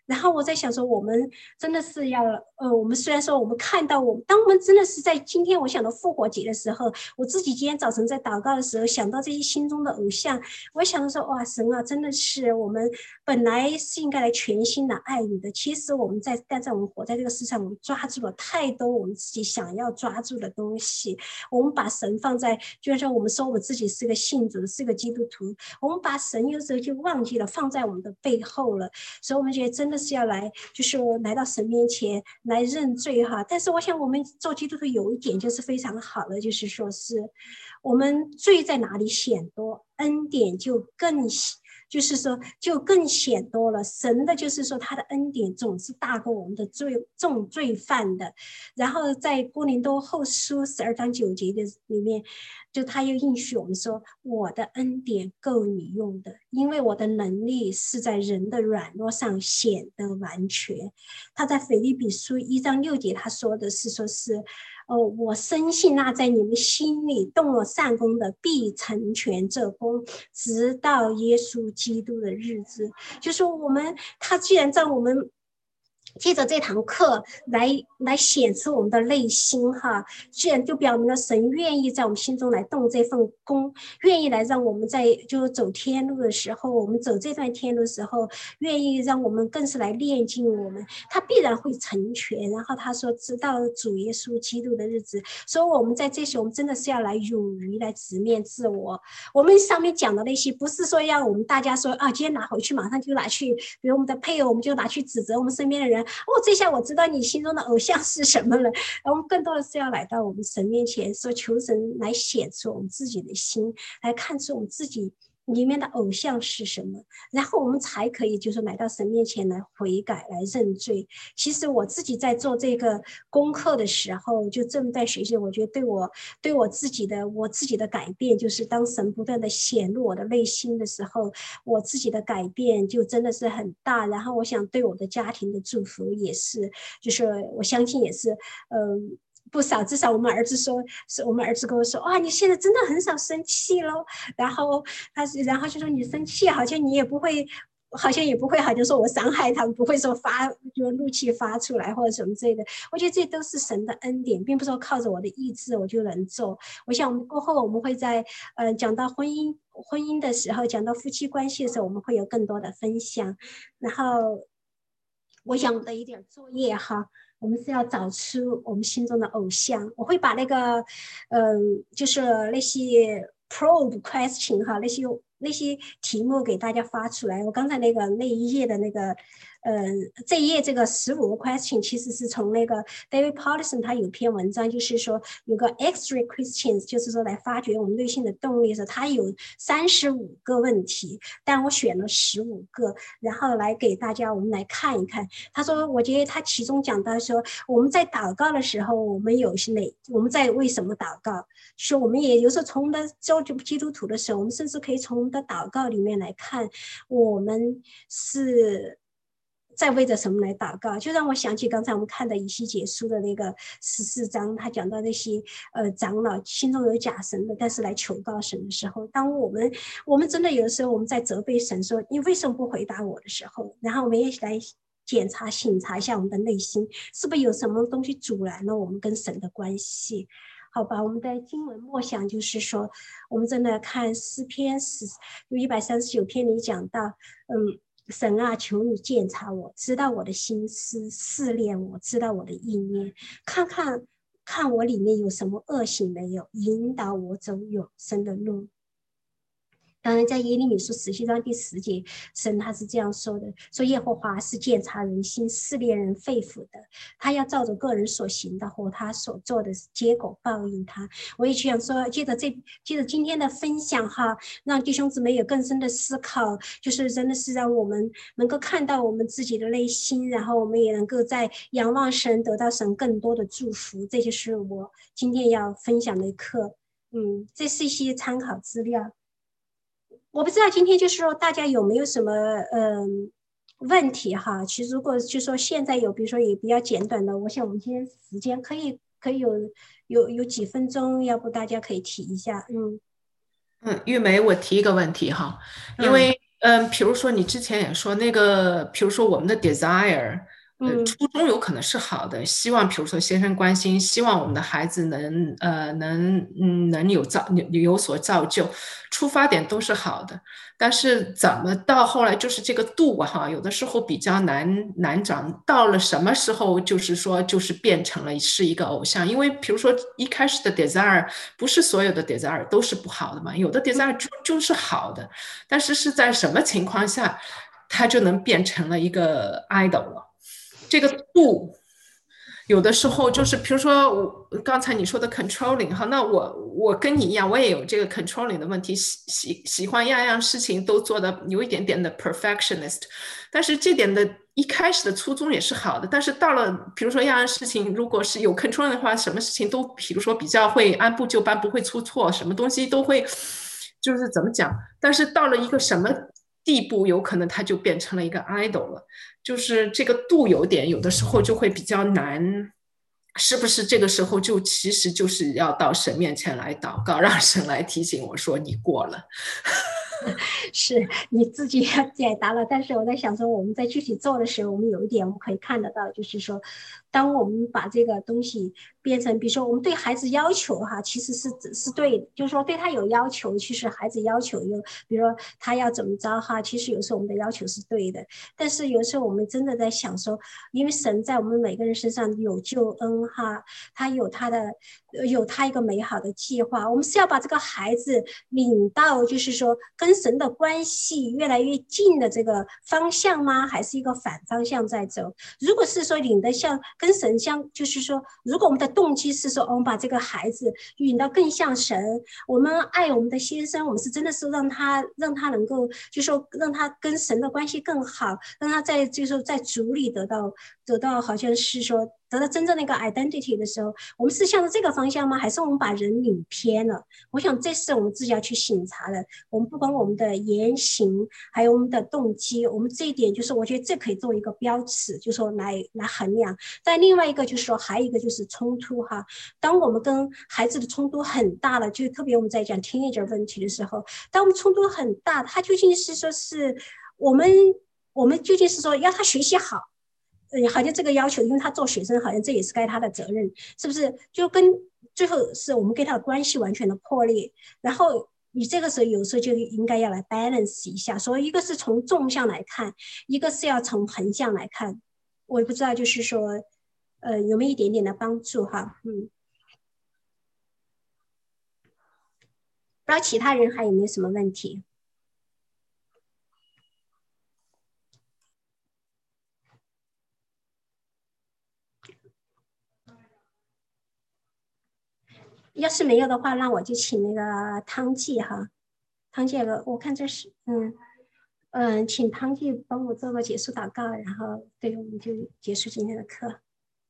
C: 然后我在想说，我们真的是要，我们虽然说我们看到当我们真的是在今天，我想到复活节的时候，我自己今天早晨在祷告的时候，想到这些心中的偶像，我想到说，哇，神啊，真的是我们本来是应该来全心的爱你的，其实我们但在我们活在这个世上，我们抓住了太多我们自己想要抓住的东西，我们把神放在，就像我们说我们自己是个信主，是个基督徒，我们把神有时候就忘记了放在我们的背后了，所以我们觉得真的是要来，就是来到神面前来认罪哈。但是我想我们做基督徒有一点就是非常好的，就是说是我们罪在哪里显多，恩典就更就是说就更显多了。神的就是说他的恩典总是大过我们的重罪犯的。然后在哥林多后书12章9节的里面，就他又应许我们说，我的恩典够你用的，因为我的能力是在人的软弱上显得完全。他在腓立比书1章6节他说的是我深信那在你们心里动了善功的必成全这功，直到耶稣基督的日子。就是他既然在我们借着这堂课来显出我们的内心哈，既然就表明了神愿意在我们心中来动这份工，愿意来让我们在就是走天路的时候，我们走这段天路的时候，愿意让我们更是来炼净我们，他必然会成全。然后他说直到主耶稣基督的日子，所以我们在这时我们真的是要来勇于来直面自我。我们上面讲的那些不是说要我们大家说啊，今天拿回去马上就拿去，比如我们的配偶我们就拿去指责我们身边的人，这下我知道你心中的偶像是什么了。我们更多的是要来到我们神面前，说求神来显出我们自己的心，来看出我们自己里面的偶像是什么，然后我们才可以就是来到神面前来悔改来认罪。其实我自己在做这个功课的时候，就正在学习，我觉得对我自己的改变，就是当神不断的显露我的内心的时候，我自己的改变就真的是很大。然后我想对我的家庭的祝福也是，就是我相信也是不少，至少我们儿子跟我说，哇，你现在真的很少生气咯。然后就说你生气好像也不会好像说我伤害他们，不会说就怒气发出来或者什么之类的。我觉得这都是神的恩典，并不是说靠着我的意志我就能做。我想我们过后我们会在讲到婚姻的时候，讲到夫妻关系的时候，我们会有更多的分享。然后我想我们的一点作业哈，我们是要找出我们心中的偶像。我会把那个就是那些 probe question 哈，那些题目给大家发出来。我刚才那一页的那个这一页这个15个 question 其实是从那个 David Paulson 他有篇文章，就是说有个 X-ray questions， 就是说来发掘我们内心的动力的时候，他有35个问题，但我选了15个，然后来给大家我们来看一看。他说我觉得他其中讲到说，我们在祷告的时候，我们在为什么祷告，说我们也有时候从的做基督徒的时候，我们甚至可以从我们的祷告里面来看我们是在为着什么来祷告。就让我想起刚才我们看的以西结书的那个14章，他讲到那些长老心中有假神的，但是来求告神的时候，当我们真的有的时候我们在责备神说你为什么不回答我的时候，然后我们也来审查一下我们的内心，是不是有什么东西阻拦了我们跟神的关系。好吧，我们的经文默想就是说，我们真的看诗篇有139篇里讲到神啊，求你鉴察我，知道我的心思，试炼我，知道我的意念，看我里面有什么恶行没有，引导我走永生的路。当然在耶利米书17章第10节，神他是这样说的，说耶和华是鉴察人心试炼人肺腑的，他要照着个人所行的和他所做的结果报应他。我也想说接着今天的分享哈，让弟兄姊妹有更深的思考，就是真的是让我们能够看到我们自己的内心，然后我们也能够在仰望神，得到神更多的祝福。这就是我今天要分享的课。这是一些参考资料。我不知道今天就是说大家有没有什么问题哈？其实如果就说现在有，比如说也比较简短的，我想我们今天时间可以有几分钟，要不大家可以提一下。
D: 玉梅，我提一个问题哈，因为比如说你之前也说那个，比如说我们的 desire，
C: 嗯
D: 初衷有可能是好的，希望比如说先生关心，希望我们的孩子能有所造就，出发点都是好的，但是怎么到后来就是这个度哈，有的时候比较难掌，到了什么时候就是说就是变成了是一个偶像，因为比如说一开始的 desire 不是所有的 desire 都是不好的嘛，有的 desire 就是好的。但是是在什么情况下，它就能变成了一个 idol 了？这个度有的时候就是，比如说我刚才你说的 controlling 哈，那我跟你一样，我也有这个 controlling 的问题，喜欢样样事情都做的有一点点的 perfectionist，但是这点的一开始的初衷也是好的，但是到了比如说样样事情如果是有 controlling 的话，什么事情都比如说比较会按部就班，不会出错，什么东西都会就是怎么讲，但是到了一个什么地步，有可能它就变成了一个 idol 了。就是这个度有的时候就会比较难，是不是这个时候就其实就是要到神面前来祷告，让神来提醒我说你过了。
C: 是你自己解答了，但是我在想说，我们在具体做的时候，我们有一点我们可以看得到，就是说，当我们把这个东西变成，比如说我们对孩子要求哈，其实是对的，就是说对他有要求，其实孩子要求有，比如说他要怎么着哈，其实有时候我们的要求是对的，但是有时候我们真的在想说，因为神在我们每个人身上有救恩哈，他有他一个美好的计划，我们是要把这个孩子领到，就是说跟神的关系越来越近的这个方向吗？还是一个反方向在走？如果是说领的像跟神像，就是说，如果我们的动机是说，我们把这个孩子引到更像神，我们爱我们的先生，我们是真的是让他能够，就是说让他跟神的关系更好，让他在就是说在主里得到好像是说得到真正的一个 identity 的时候，我们是向着这个方向吗？还是我们把人领偏了？我想这是我们自己要去省察的。我们不管我们的言行，还有我们的动机，我们这一点就是我觉得这可以作为一个标尺，就是说来衡量。但另外一个就是说，还有一个就是冲突哈。当我们跟孩子的冲突很大了，就特别我们在讲 teenager 问题的时候，当我们冲突很大，他究竟是说是我们究竟是说要他学习好？好像这个要求，因为他做学生，好像这也是该他的责任，是不是？就跟最后是我们跟他的关系完全的破裂，然后你这个时候有时候就应该要来 balance 一下，所以一个是从纵向来看，一个是要从横向来看。我也不知道，就是说，有没有一点点的帮助哈？不知道其他人还有没有什么问题？要是没有的话，那我就请那个汤记哈，汤记了，我看这是请汤记帮我做个结束祷告，然后对，我们就结束今天的课。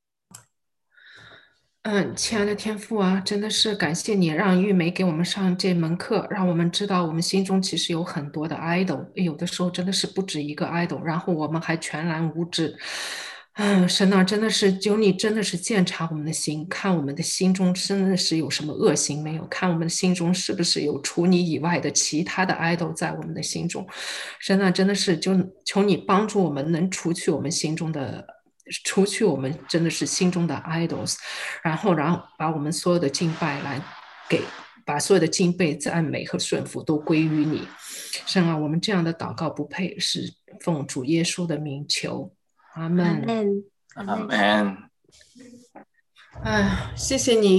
D: 亲爱的天父啊，真的是感谢你让玉梅给我们上这门课，让我们知道我们心中其实有很多的 idol，有的时候真的是不止一个 idol，然后我们还全然无知。神啊，真的是求你真的是鉴察我们的心，看我们的心中真的是有什么恶行没有，看我们的心中是不是有除你以外的其他的 idol 在我们的心中。神啊，真的是就求你帮助我们能除去我们心中的。除去我们真的是心中的 idols，然后把我们所有的敬拜把所有的敬拜、赞美和顺服都归于你。神啊，我们这样的祷告不配，是奉主耶稣的名求，阿门。
C: 阿门。
B: 阿门。
D: 哎，谢谢你。